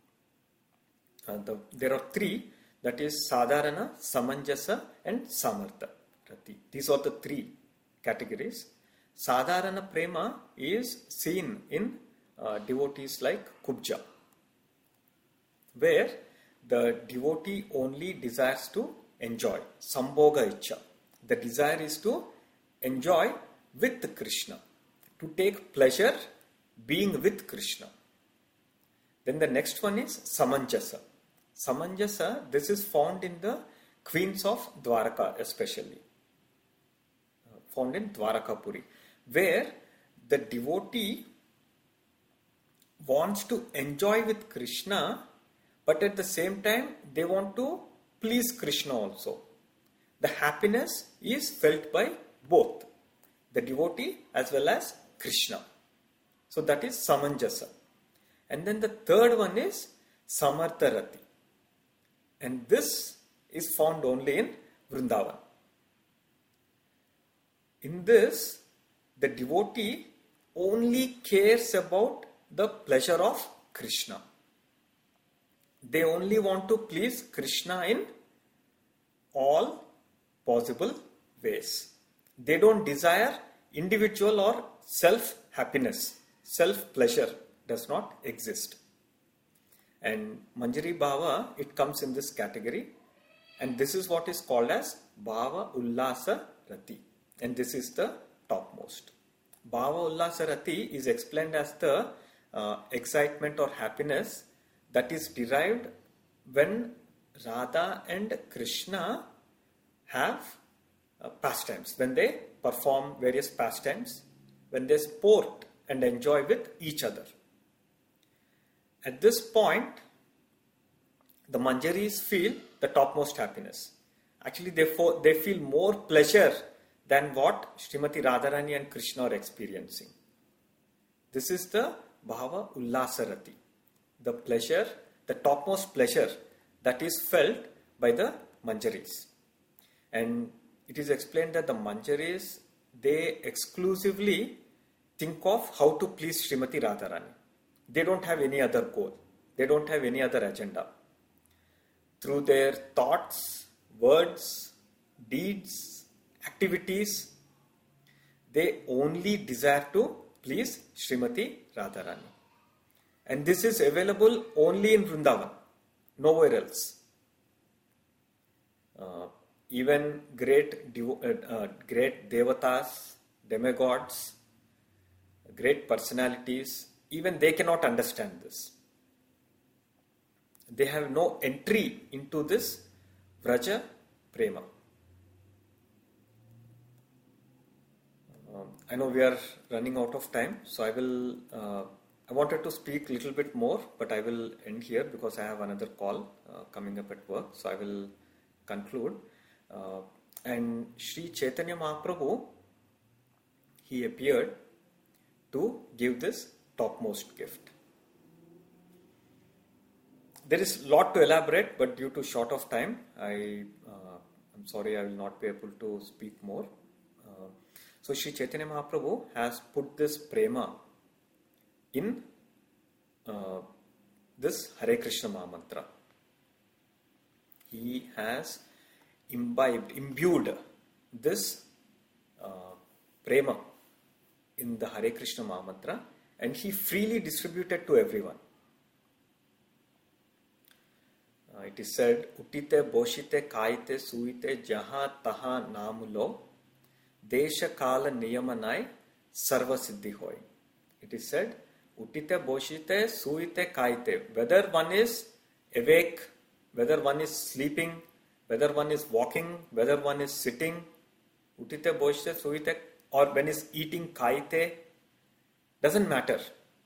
There are three, that is Sadharana, Samanjasa and Samartha. These are the three categories. Sadharana Prema is seen in devotees like Kubja, where the devotee only desires to enjoy, Sambhoga Ichcha. The desire is to enjoy with Krishna, to take pleasure being with Krishna. Then the next one is Samanjasa. Samanjasa, this is found in the queens of Dwaraka especially. Found in Dwarakapuri, where the devotee wants to enjoy with Krishna, but at the same time they want to please Krishna also. The happiness is felt by both the devotee as well as Krishna. So that is Samanjasa. And then the third one is Samartharati. And this is found only in Vrindavan. In this, the devotee only cares about the pleasure of Krishna. They only want to please Krishna in all possible ways. They don't desire individual or self-happiness. Self-pleasure does not exist. And Manjari Bhava, it comes in this category. And this is what is called as Bhava Ullasa Rati. And this is the topmost. Bhava Ullasa Rati is explained as the excitement or happiness that is derived when Radha and Krishna have pastimes, when they perform various pastimes, when they sport and enjoy with each other. At this point, the Manjaris feel the topmost happiness. Actually, they feel more pleasure than what Srimati Radharani and Krishna are experiencing. This is the Bhava Ullasarati, the pleasure, the topmost pleasure that is felt by the Manjaris. And it is explained that the Manjaris, they exclusively think of how to please Srimati Radharani. They don't have any other goal. They don't have any other agenda. Through their thoughts, words, deeds, activities, they only desire to please Srimati Radharani. And this is available only in Vrindavan, nowhere else. Even great devatas, demigods, great personalities, even they cannot understand this. They have no entry into this Vraja Prema. I know we are running out of time, so I wanted to speak a little bit more, but I will end here because I have another call coming up at work, so I will conclude. And Sri Chaitanya Mahaprabhu, he appeared to give this topmost gift. There is a lot to elaborate, but due to short of time, I'm sorry I will not be able to speak more. So Sri Chaitanya Mahaprabhu has put this prema in this Hare Krishna Mahamantra. He has imbued this prema in the Hare Krishna Mahamantra, and he freely distributed to everyone. It is said, Utite boshite kaite suite jaha taha namulo desha kala niyamanai sarva siddhi hoy. It is said, Utite boshite suite kaite. Whether one is awake, whether one is sleeping, whether one is walking, whether one is sitting, Utite boshite suite, or when is eating kaite, doesn't matter.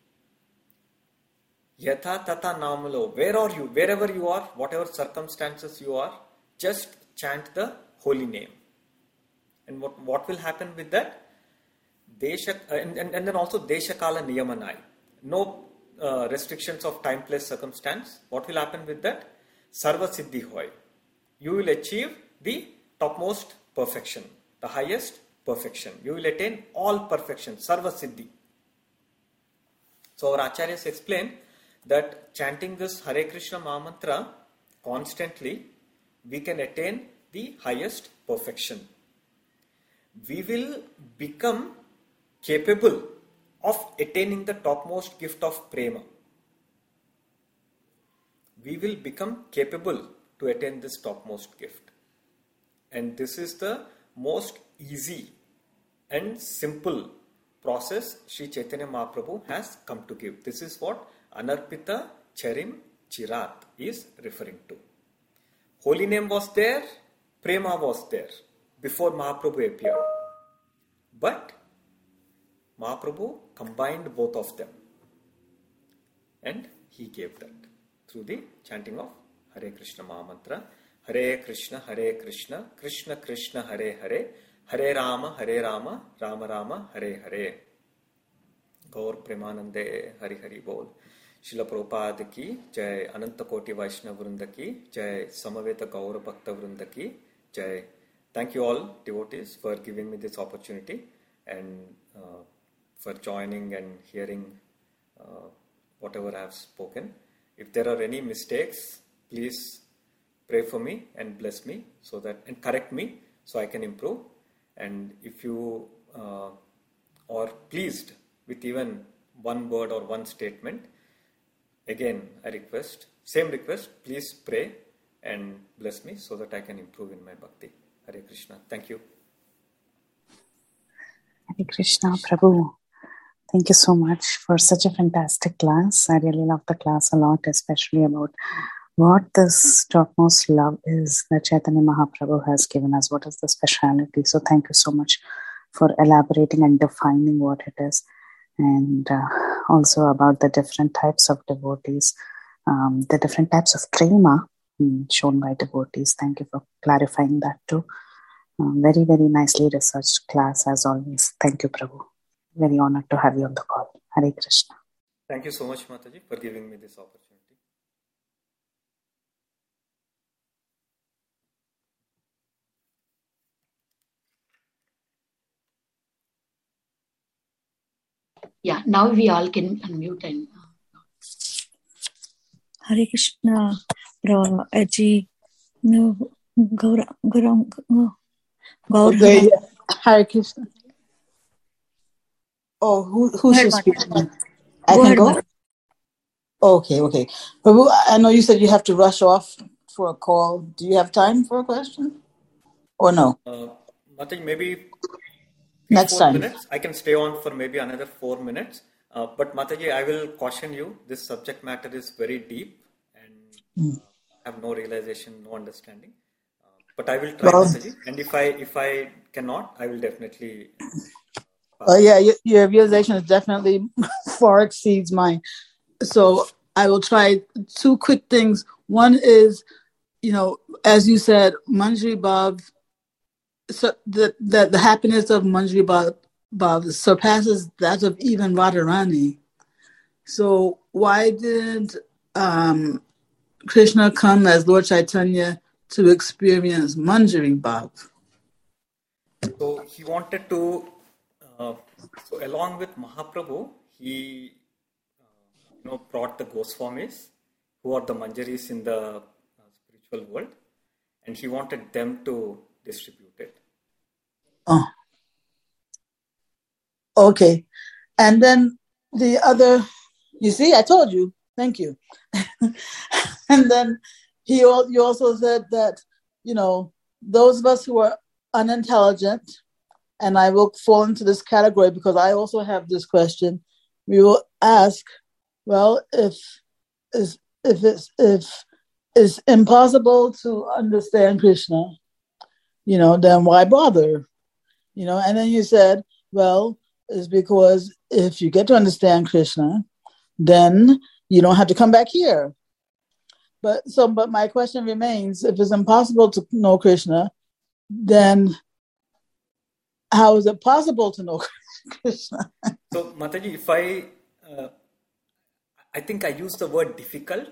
Yatha tata namulo. Where are you? Wherever you are, whatever circumstances you are, just chant the holy name. And what will happen with that? And then also Desha Kala Niyamanai. No restrictions of time, place, circumstance. What will happen with that? Sarva Siddhi Hoy. You will achieve the topmost perfection, the highest perfection. You will attain all perfection, Sarva Siddhi. So our Acharyas explain that chanting this Hare Krishna Mahamantra constantly, we can attain the highest perfection. We will become capable of attaining the topmost gift of prema. We will become capable to attain this topmost gift. And this is the most easy and simple process Sri Chaitanya Mahaprabhu has come to give. This is what Anarpita Charim Chirat is referring to. Holy name was there, prema was there before Mahaprabhu appeared. But Mahaprabhu combined both of them, and he gave that through the chanting of Hare Krishna Mahamantra. Hare Krishna, Krishna Krishna, Hare Hare, Hare Rama, Rama Rama, Hare Hare. Gaur Premanande, Hari Hari Bol. Srila Prabhupada ki Jai, Ananta Koti Vaishnava Vrinda ki Jai, Samaveta Gaura Bhakta Vrinda ki Jai. Thank you all devotees for giving me this opportunity and for joining and hearing whatever I have spoken. If there are any mistakes, please pray for me and bless me and correct me so I can improve. And if you are pleased with even one word or one statement, again I request, same request, please pray and bless me so that I can improve in my bhakti. Hare Krishna. Thank you. Hare Krishna, Prabhu. Thank you so much for such a fantastic class. I really love the class a lot, especially about what this topmost love is that Chaitanya Mahaprabhu has given us. What is the speciality? So thank you so much for elaborating and defining what it is, and also about the different types of devotees, the different types of prema shown by devotees. Thank you for clarifying that too. Very, very nicely researched class as always. Thank you, Prabhu. Very honored to have you on the call. Hare Krishna. Thank you so much, Mataji, for giving me this opportunity. Yeah, now we all can unmute and. Hare Krishna, Bro Aji, no, Gaura. Okay, yeah. Hare Krishna. Oh, who's speaking? I can go? Okay. Prabhu, I know you said you have to rush off for a call. Do you have time for a question? Or no? Mataji, maybe next 4 time. minutes. I can stay on for maybe another 4 minutes. But Mataji, I will caution you, this subject matter is very deep and have no realization, no understanding. But I will try, Mataji. And if I cannot, I will definitely... yeah, your realization is definitely far exceeds mine. So I will try 2 quick things. One is, as you said, Manjari Bhav, so the happiness of Manjari Bhav surpasses that of even Radharani. So why did Krishna come as Lord Chaitanya to experience Manjari Bhav? So he wanted to, so along with Mahaprabhu, he brought the Goswamis, who are the Manjaris in the spiritual world, and he wanted them to distribute it. Oh. Okay. And then the other, you see, I told you. Thank you. And then you also said that, those of us who are unintelligent, and I will fall into this category because I also have this question, we will ask, well, if it's impossible to understand Krishna, then why bother? And then you said, well, it's because if you get to understand Krishna, then you don't have to come back here. But my question remains, if it's impossible to know Krishna, then how is it possible to know Krishna? So, Mataji, if I think I used the word difficult.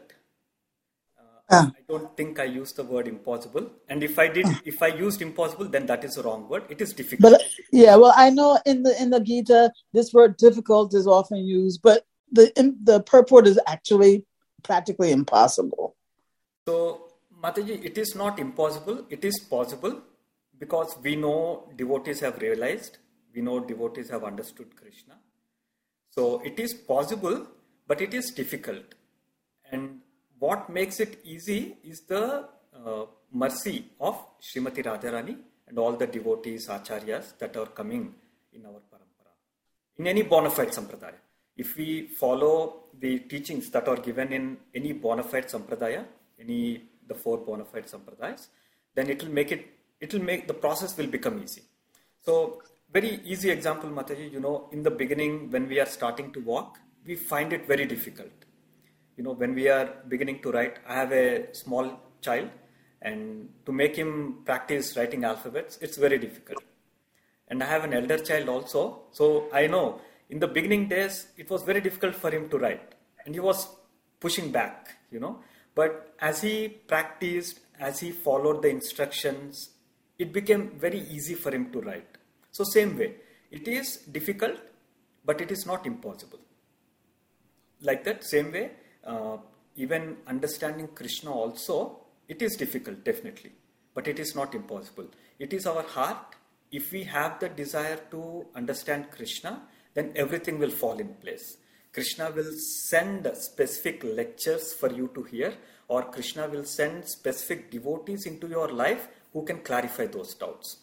I don't think I used the word impossible. And if I used impossible, then that is the wrong word. It is difficult. But I know in the Gita, this word difficult is often used, but the purport is actually practically impossible. So, Mataji, it is not impossible. It is possible because we know devotees have realized, we know devotees have understood Krishna. So, it is possible, but it is difficult. And what makes it easy is the mercy of Srimati Radharani and all the devotees, acharyas that are coming in our parampara. In any bona fide sampradaya. If we follow the teachings that are given in any bona fide sampradaya, the 4 bona fide sampradayas, then it will make the process will become easy. So, very easy example, Mataji, in the beginning when we are starting to walk, we find it very difficult. When we are beginning to write, I have a small child, and to make him practice writing alphabets, it's very difficult. And I have an elder child also, so I know in the beginning days, it was very difficult for him to write, and he was pushing back, But as he practiced, as he followed the instructions, it became very easy for him to write. So same way, it is difficult, but it is not impossible. Like that, same way, even understanding Krishna also, it is difficult, definitely, but it is not impossible. It is our heart. If we have the desire to understand Krishna, then everything will fall in place. Krishna will send specific lectures for you to hear, or Krishna will send specific devotees into your life who can clarify those doubts.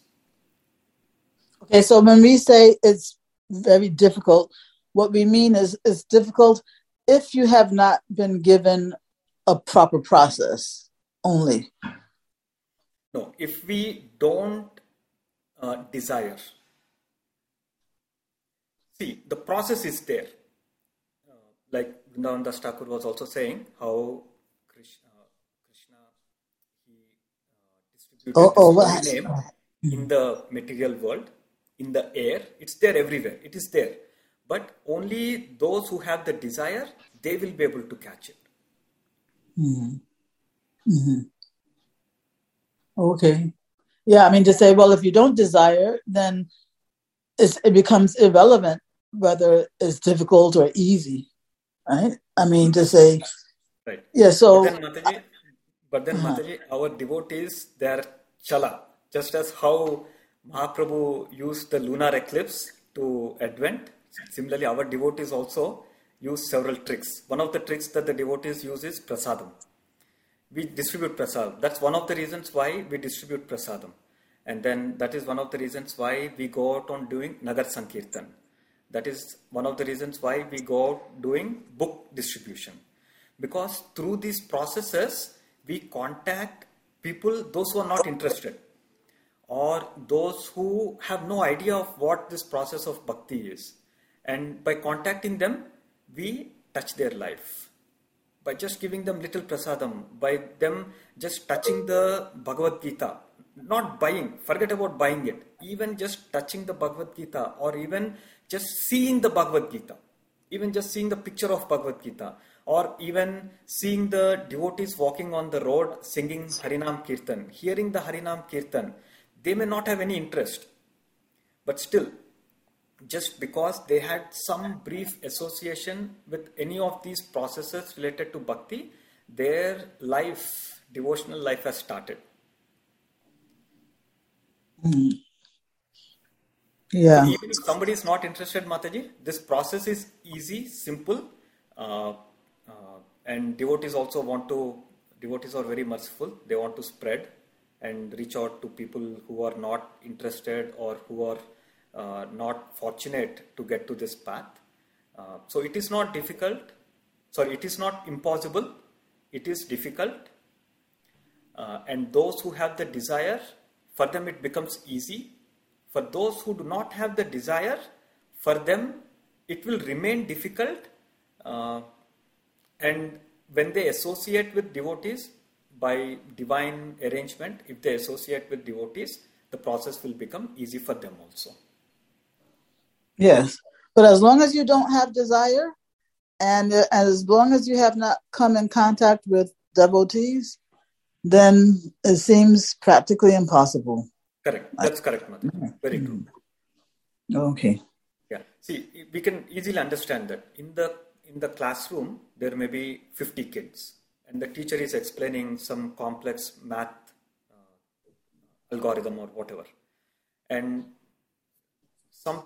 Okay, so when we say it's very difficult, what we mean is it's difficult if you have not been given a proper process only. No, if we don't desire, see, the process is there. Like Vrindavan Das Thakur was also saying, how Krishna he distributed this holy name in the material world, in the air. It's there everywhere. It is there. But only those who have the desire, they will be able to catch it. Okay. Yeah, I mean, to say, well, if you don't desire, then it becomes irrelevant whether it's difficult or easy, right? I mean, to say, right. Yeah, so... But then Mataji, our devotees, they're chala. Just as how Mahaprabhu used the lunar eclipse to Advent, similarly, our devotees also use several tricks. One of the tricks that the devotees use is prasadam. We distribute prasadam. That's one of the reasons why we distribute prasadam. And then that is one of the reasons why we go out on doing Nagar Sankirtan. That is one of the reasons why we go out doing book distribution. Because through these processes, we contact people, those who are not interested, or those who have no idea of what this process of bhakti is. And by contacting them, we touch their life. By just giving them little prasadam, by them just touching the Bhagavad Gita, not buying, forget about buying it, even just touching the Bhagavad Gita, or even just seeing the Bhagavad Gita, even just seeing the picture of Bhagavad Gita, or even seeing the devotees walking on the road singing Harinam Kirtan, hearing the Harinam Kirtan, they may not have any interest, but still, just because they had some brief association with any of these processes related to bhakti, their life, devotional life has started. Yeah. So even if somebody is not interested, Mataji, this process is easy, simple, and devotees are very merciful. They want to spread and reach out to people who are not interested or who are not fortunate to get to this path. So it is not difficult. Sorry, it is not impossible. It is difficult. And those who have the desire, for them it becomes easy. For those who do not have the desire, for them it will remain difficult. And when they associate with devotees, by divine arrangement, if they associate with devotees, the process will become easy for them also. Yes, but as long as you don't have desire, and as long as you have not come in contact with devotees, then it seems practically impossible. Correct. That's correct, Mother. Very true. Okay. Yeah. See, we can easily understand that in the classroom there may be 50 kids, and the teacher is explaining some complex math algorithm or whatever, and some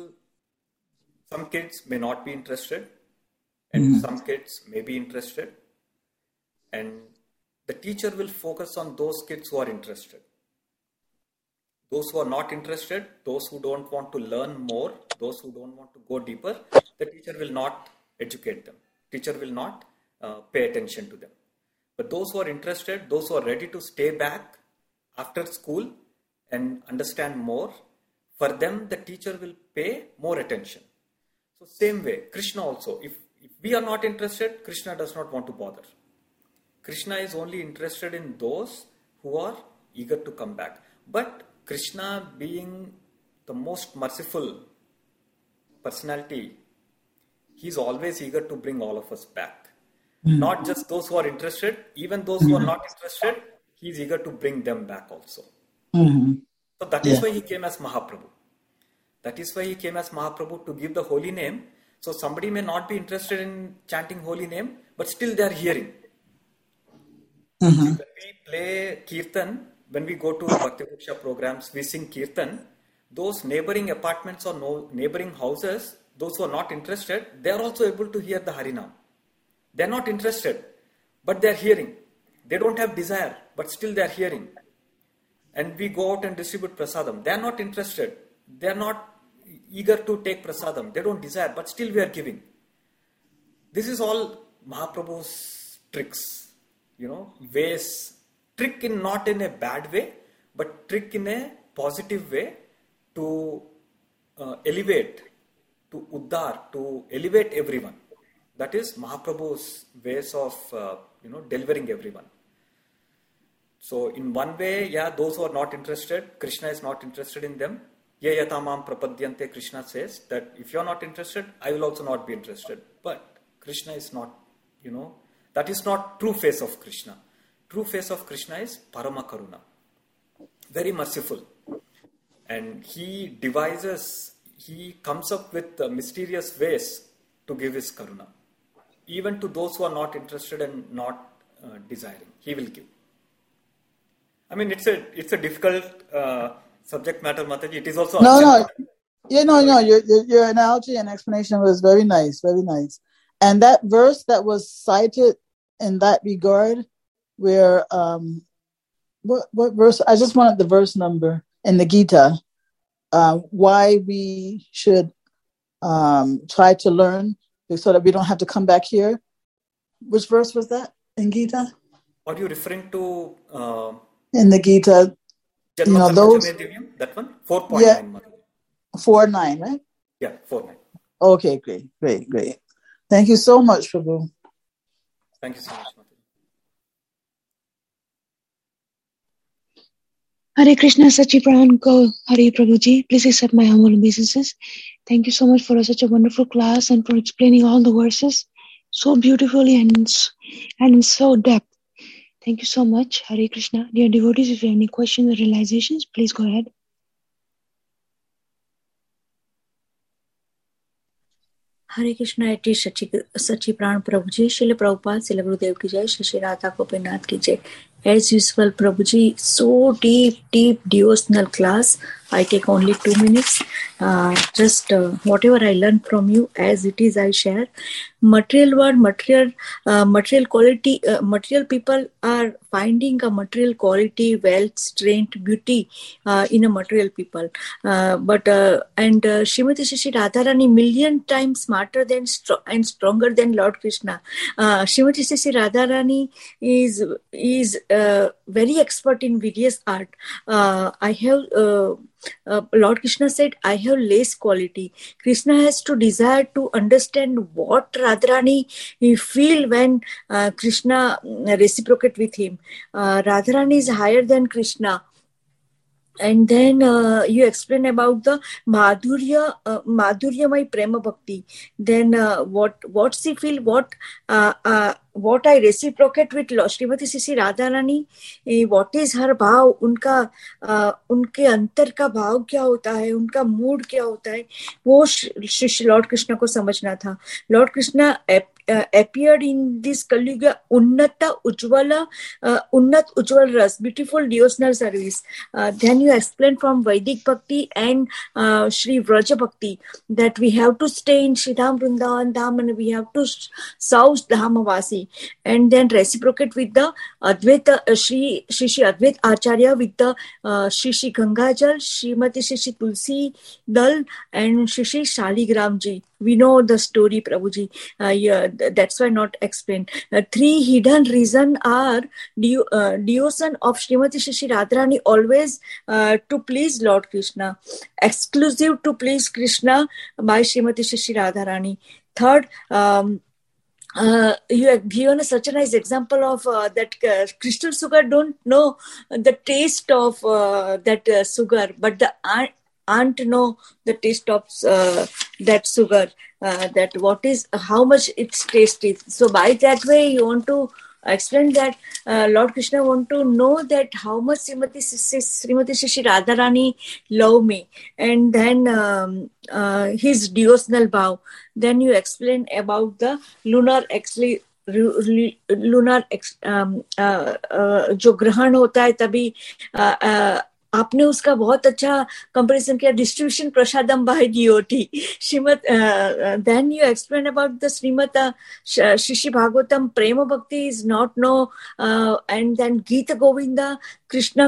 kids may not be interested, and some kids may be interested, and the teacher will focus on those kids who are interested. Those who are not interested, those who don't want to learn more, those who don't want to go deeper, the teacher will not educate them. Teacher will not pay attention to them. But those who are interested, those who are ready to stay back after school and understand more, for them the teacher will pay more attention. So same way, Krishna also, if we are not interested, Krishna does not want to bother. Krishna is only interested in those who are eager to come back. But Krishna, being the most merciful personality, he is always eager to bring all of us back. Not just those who are interested, even those who are not interested, he is eager to bring them back also. So that is why he came as Mahaprabhu. That is why he came as Mahaprabhu, to give the holy name. So somebody may not be interested in chanting holy name, but still they are hearing. When we play Kirtan, when we go to Bhakti Vriksha programs, we sing Kirtan, those neighboring apartments or neighboring houses, those who are not interested, they are also able to hear the Harinam. They are not interested, but they are hearing. They don't have desire, but still they are hearing. And we go out and distribute prasadam. They are not interested. They are not eager to take prasadam. They don't desire, but still we are giving. This is all Mahaprabhu's tricks. ways, trick not in a bad way, but trick in a positive way to elevate, to uddar, to elevate everyone. That is Mahaprabhu's ways of, delivering everyone. So in one way, those who are not interested, Krishna is not interested in them. Ye yatamam prapadyante, Krishna says that if you are not interested, I will also not be interested. But Krishna is not, that is not true face of Krishna. True face of Krishna is Parama Karuna. Very merciful. And he comes up with mysterious ways to give his Karuna. Even to those who are not interested and not desiring, he will give. I mean, it's a difficult subject matter, Mataji. It is also your analogy and explanation was very nice, very nice. And that verse that was cited in that regard, where what verse? I just wanted the verse number in the Gita. Why we should try to learn so that we don't have to come back here. Which verse was that in Gita? Are you referring to in the Gita? Those. That one? 4.9. Yeah. 4.9, right? Yeah, 4.9. Okay, great. Thank you so much, Prabhu. Thank you so much, Mataji. Hare Krishna, Sachi Pran Gaur Hari Prabhuji. Please accept my humble obeisances. Thank you so much for such a wonderful class and for explaining all the verses so beautifully and in so depth. Thank you so much. Hare Krishna. Dear devotees, if you have any questions or realizations, please go ahead. Hare Krishna, it is Sachi Pran Prabhuji. Srila Prabhupada, Srila Gurudev ki jai, Shri Radha Gopinath ki jai. As usual, Prabhuji, so deep devotional class. I take only 2 minutes. Just whatever I learned from you, as it is, I share. Material world, material quality, material people are finding a material quality, wealth, strength, beauty in a material people. But Srimati Shri Radharani million times smarter than and stronger than Lord Krishna. Srimati Shri Radharani is very expert in various art. I have. Lord Krishna said, I have less quality. Krishna has to desire to understand what Radharani feel when Krishna reciprocate with him. Radharani is higher than Krishna. And then you explain about the Madhuryamai Prema Bhakti. Then what she feel, what I reciprocate with Srimati Shri Radharani, what is her भाव, उनके अंतर का भाव क्या होता है, उनका mood क्या होता है, वो श्री लॉर्ड कृष्ण को समझना था. Lord Krishna appeared in this Kaliyuga Unnat Ujjwal Ras, beautiful devotional service. Then you explain from Vedic Bhakti and Shri Vraja Bhakti that we have to stay in Shridham Vrindavan Dham and we have to serve Dhamavasi, and then reciprocate with the Advaita Shri Advait Acharya with the Shri Gangajal, Srimati Shri Tulsi Dal and Shri Shaligramji. We know the story, Prabhuji. That's why not explained. 3 hidden reasons are devotion of Srimati Shri Radharani always to please Lord Krishna, exclusive to please Krishna by Srimati Shri Radharani. Third, you have given such a nice example of that crystal sugar don't know the taste of that sugar, but the aunt know the taste of that sugar, that what is, how much its taste is. So by that way you want to explain that Lord Krishna want to know that how much Srimati Shri Radharani love me, and then his devotional vow. Then you explain about the lunar जो ग्रहण होता है तभी आपने उसका बहुत अच्छा comparison किया, डिस्ट्रीब्यूशन प्रसादम बाय डीओटी Srimad. Then you explain about the Srimad Shri Bhagavatam prem bhakti is not no, and then Gita Govinda Krishna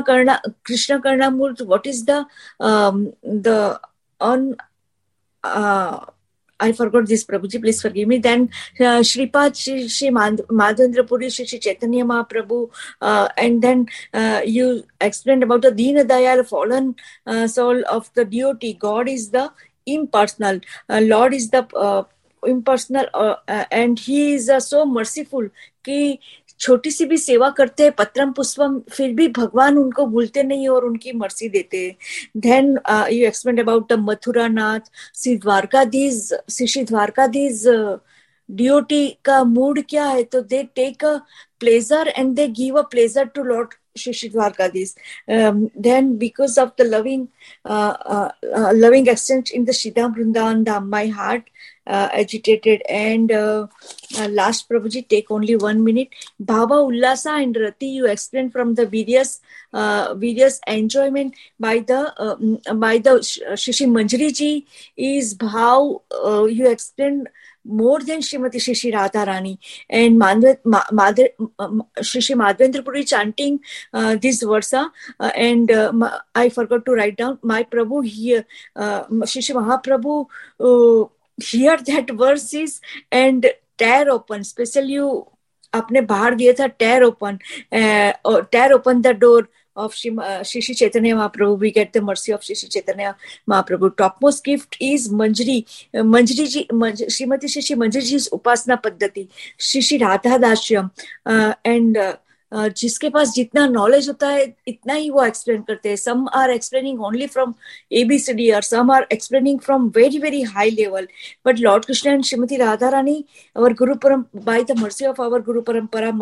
Karnamrita. What is the I forgot this, Prabhuji, please forgive me. Then Shripad Shri Madhavendra Puri, Shri Chaitanya Mahaprabhu, and then you explained about the Deen Dayal, fallen soul of the devotee. God is the impersonal, Lord is the impersonal, and He is so merciful कि छोटी सी भी सेवा करते हैं पत्रम पुष्पम, फिर भी भगवान उनको भूलते नहीं और उनकी मर्सी देते हैं. Then you explained about the Mathura Nath, Shri Dwarkadhish devotee का मूड क्या है, तो they take a pleasure and they give a pleasure to Lord Shri Dwarkadhish. Then because of the loving exchange in the Shridham Vrindavan Dham, my heart agitated. And last, Prabhuji, take only 1 minute. Bhava, Ullasa and Rati, you explained from the various enjoyment by the Shri Manjari ji is bhav, you explained more than Srimati Shri Radharani. And Shri Madhavendra Puri chanting this versa, and I forgot to write down. My Prabhu here, Shri Mahaprabhu hear that verses and tear open. Especially you, आपने बाहर दिया था tear open the door of Shri Chaitanya Mahaprabhu. We get the mercy of Shri Chaitanya Mahaprabhu. Topmost gift is Manjari ji, Srimati Shri Manjari ji's Upasana Paddhati, Shri Radha Dashyam, and जिसके पास जितना knowledge होता है इतना ही वो explain करते हैं. Some are explaining only from ABCD और some are explaining from very very high level. But lord Krishna and Shrimati Radha Rani, our Guru Parampara, by the mercy of our Guru Parampara,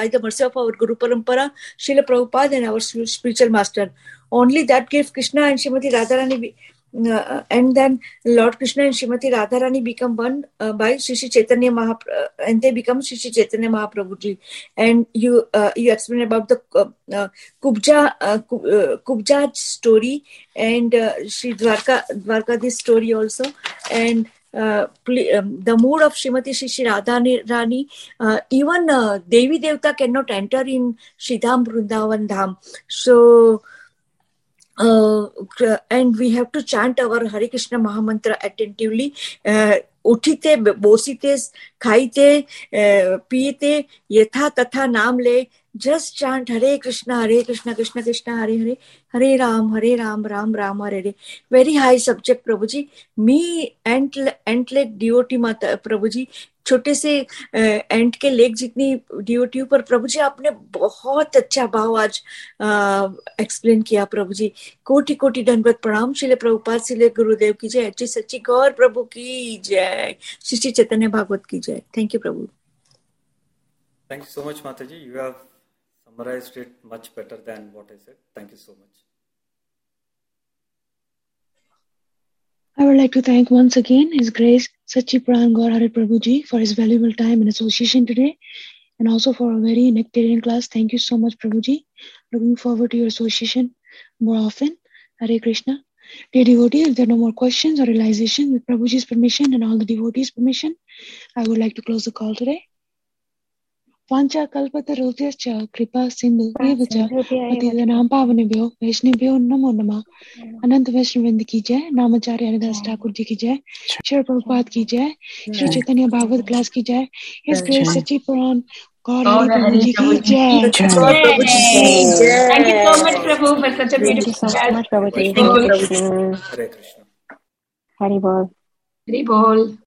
Srila Prabhupada and our spiritual master, only that gives Krishna and Srimati Radharani, and then Lord Krishna and Srimati Radharani become one by Shri Chaitanya Mahaprabhu, and they become Shri Chaitanya Mahaprabhu ji. And you explain about the Kubja story and Shri Dwarkadhish story also, and the mood of Srimati Shri Radharani, even Devi Devta cannot enter in Shridham Vrindavan Dham. So and we have to chant our Hare Krishna Mahamantra attentively. उठीते बोसीते खाईते पीते यथा तथा नाम ले. Just chant Hare Krishna Krishna Krishna Hare Hare, Hare Ram Ram Ram Hare Hare. Very high subject, Prabhuji. Me ant leg devotee mata, Prabhuji. छोटे से एंट के लेग जितनी ड्यूटी पर प्रभु जी आपने बहुत अच्छा भाव आज एक्सप्लेन किया. प्रभु जी कोटि कोटि दंडवत प्रणाम. श्रील प्रभुपाद श्रील गुरुदेव की जय. अच्छी सच्ची गौर प्रभु की जय. श्री चैतन्य भागवत की जय. Thank you prabhu. Thank you so much, Mataji. You have summarized it much better than what I said. Thank you so much. I would like to thank once again His Grace Sachi Pran Gaur Hari Prabhuji for his valuable time and association today, and also for a very nectarian class. Thank you so much, Prabhuji. Looking forward to your association more often. Hare Krishna. Dear devotee, if there are no more questions or realizations, with Prabhuji's permission and all the devotees' permission, I would like to close the call today. Vancha kalpatarubhyascha kripa sindhu evacha patitanam pavanebhyo vaishnavyo namo namah. Ananta Vaishnavind ki jai. Namacharya Haridas Thakur ji ki jai. Srila Prabhupada ki jai. Sri Chaitanya Bhagavad class ki jai. His Grace Sachi Pran Gaur Hari Prabhuji ki jai. Thank you so much, Prabhu, for such a beautiful class. Thank you so much, Prabhuji. Hare Krishna. Hari Bol. Hari Bol.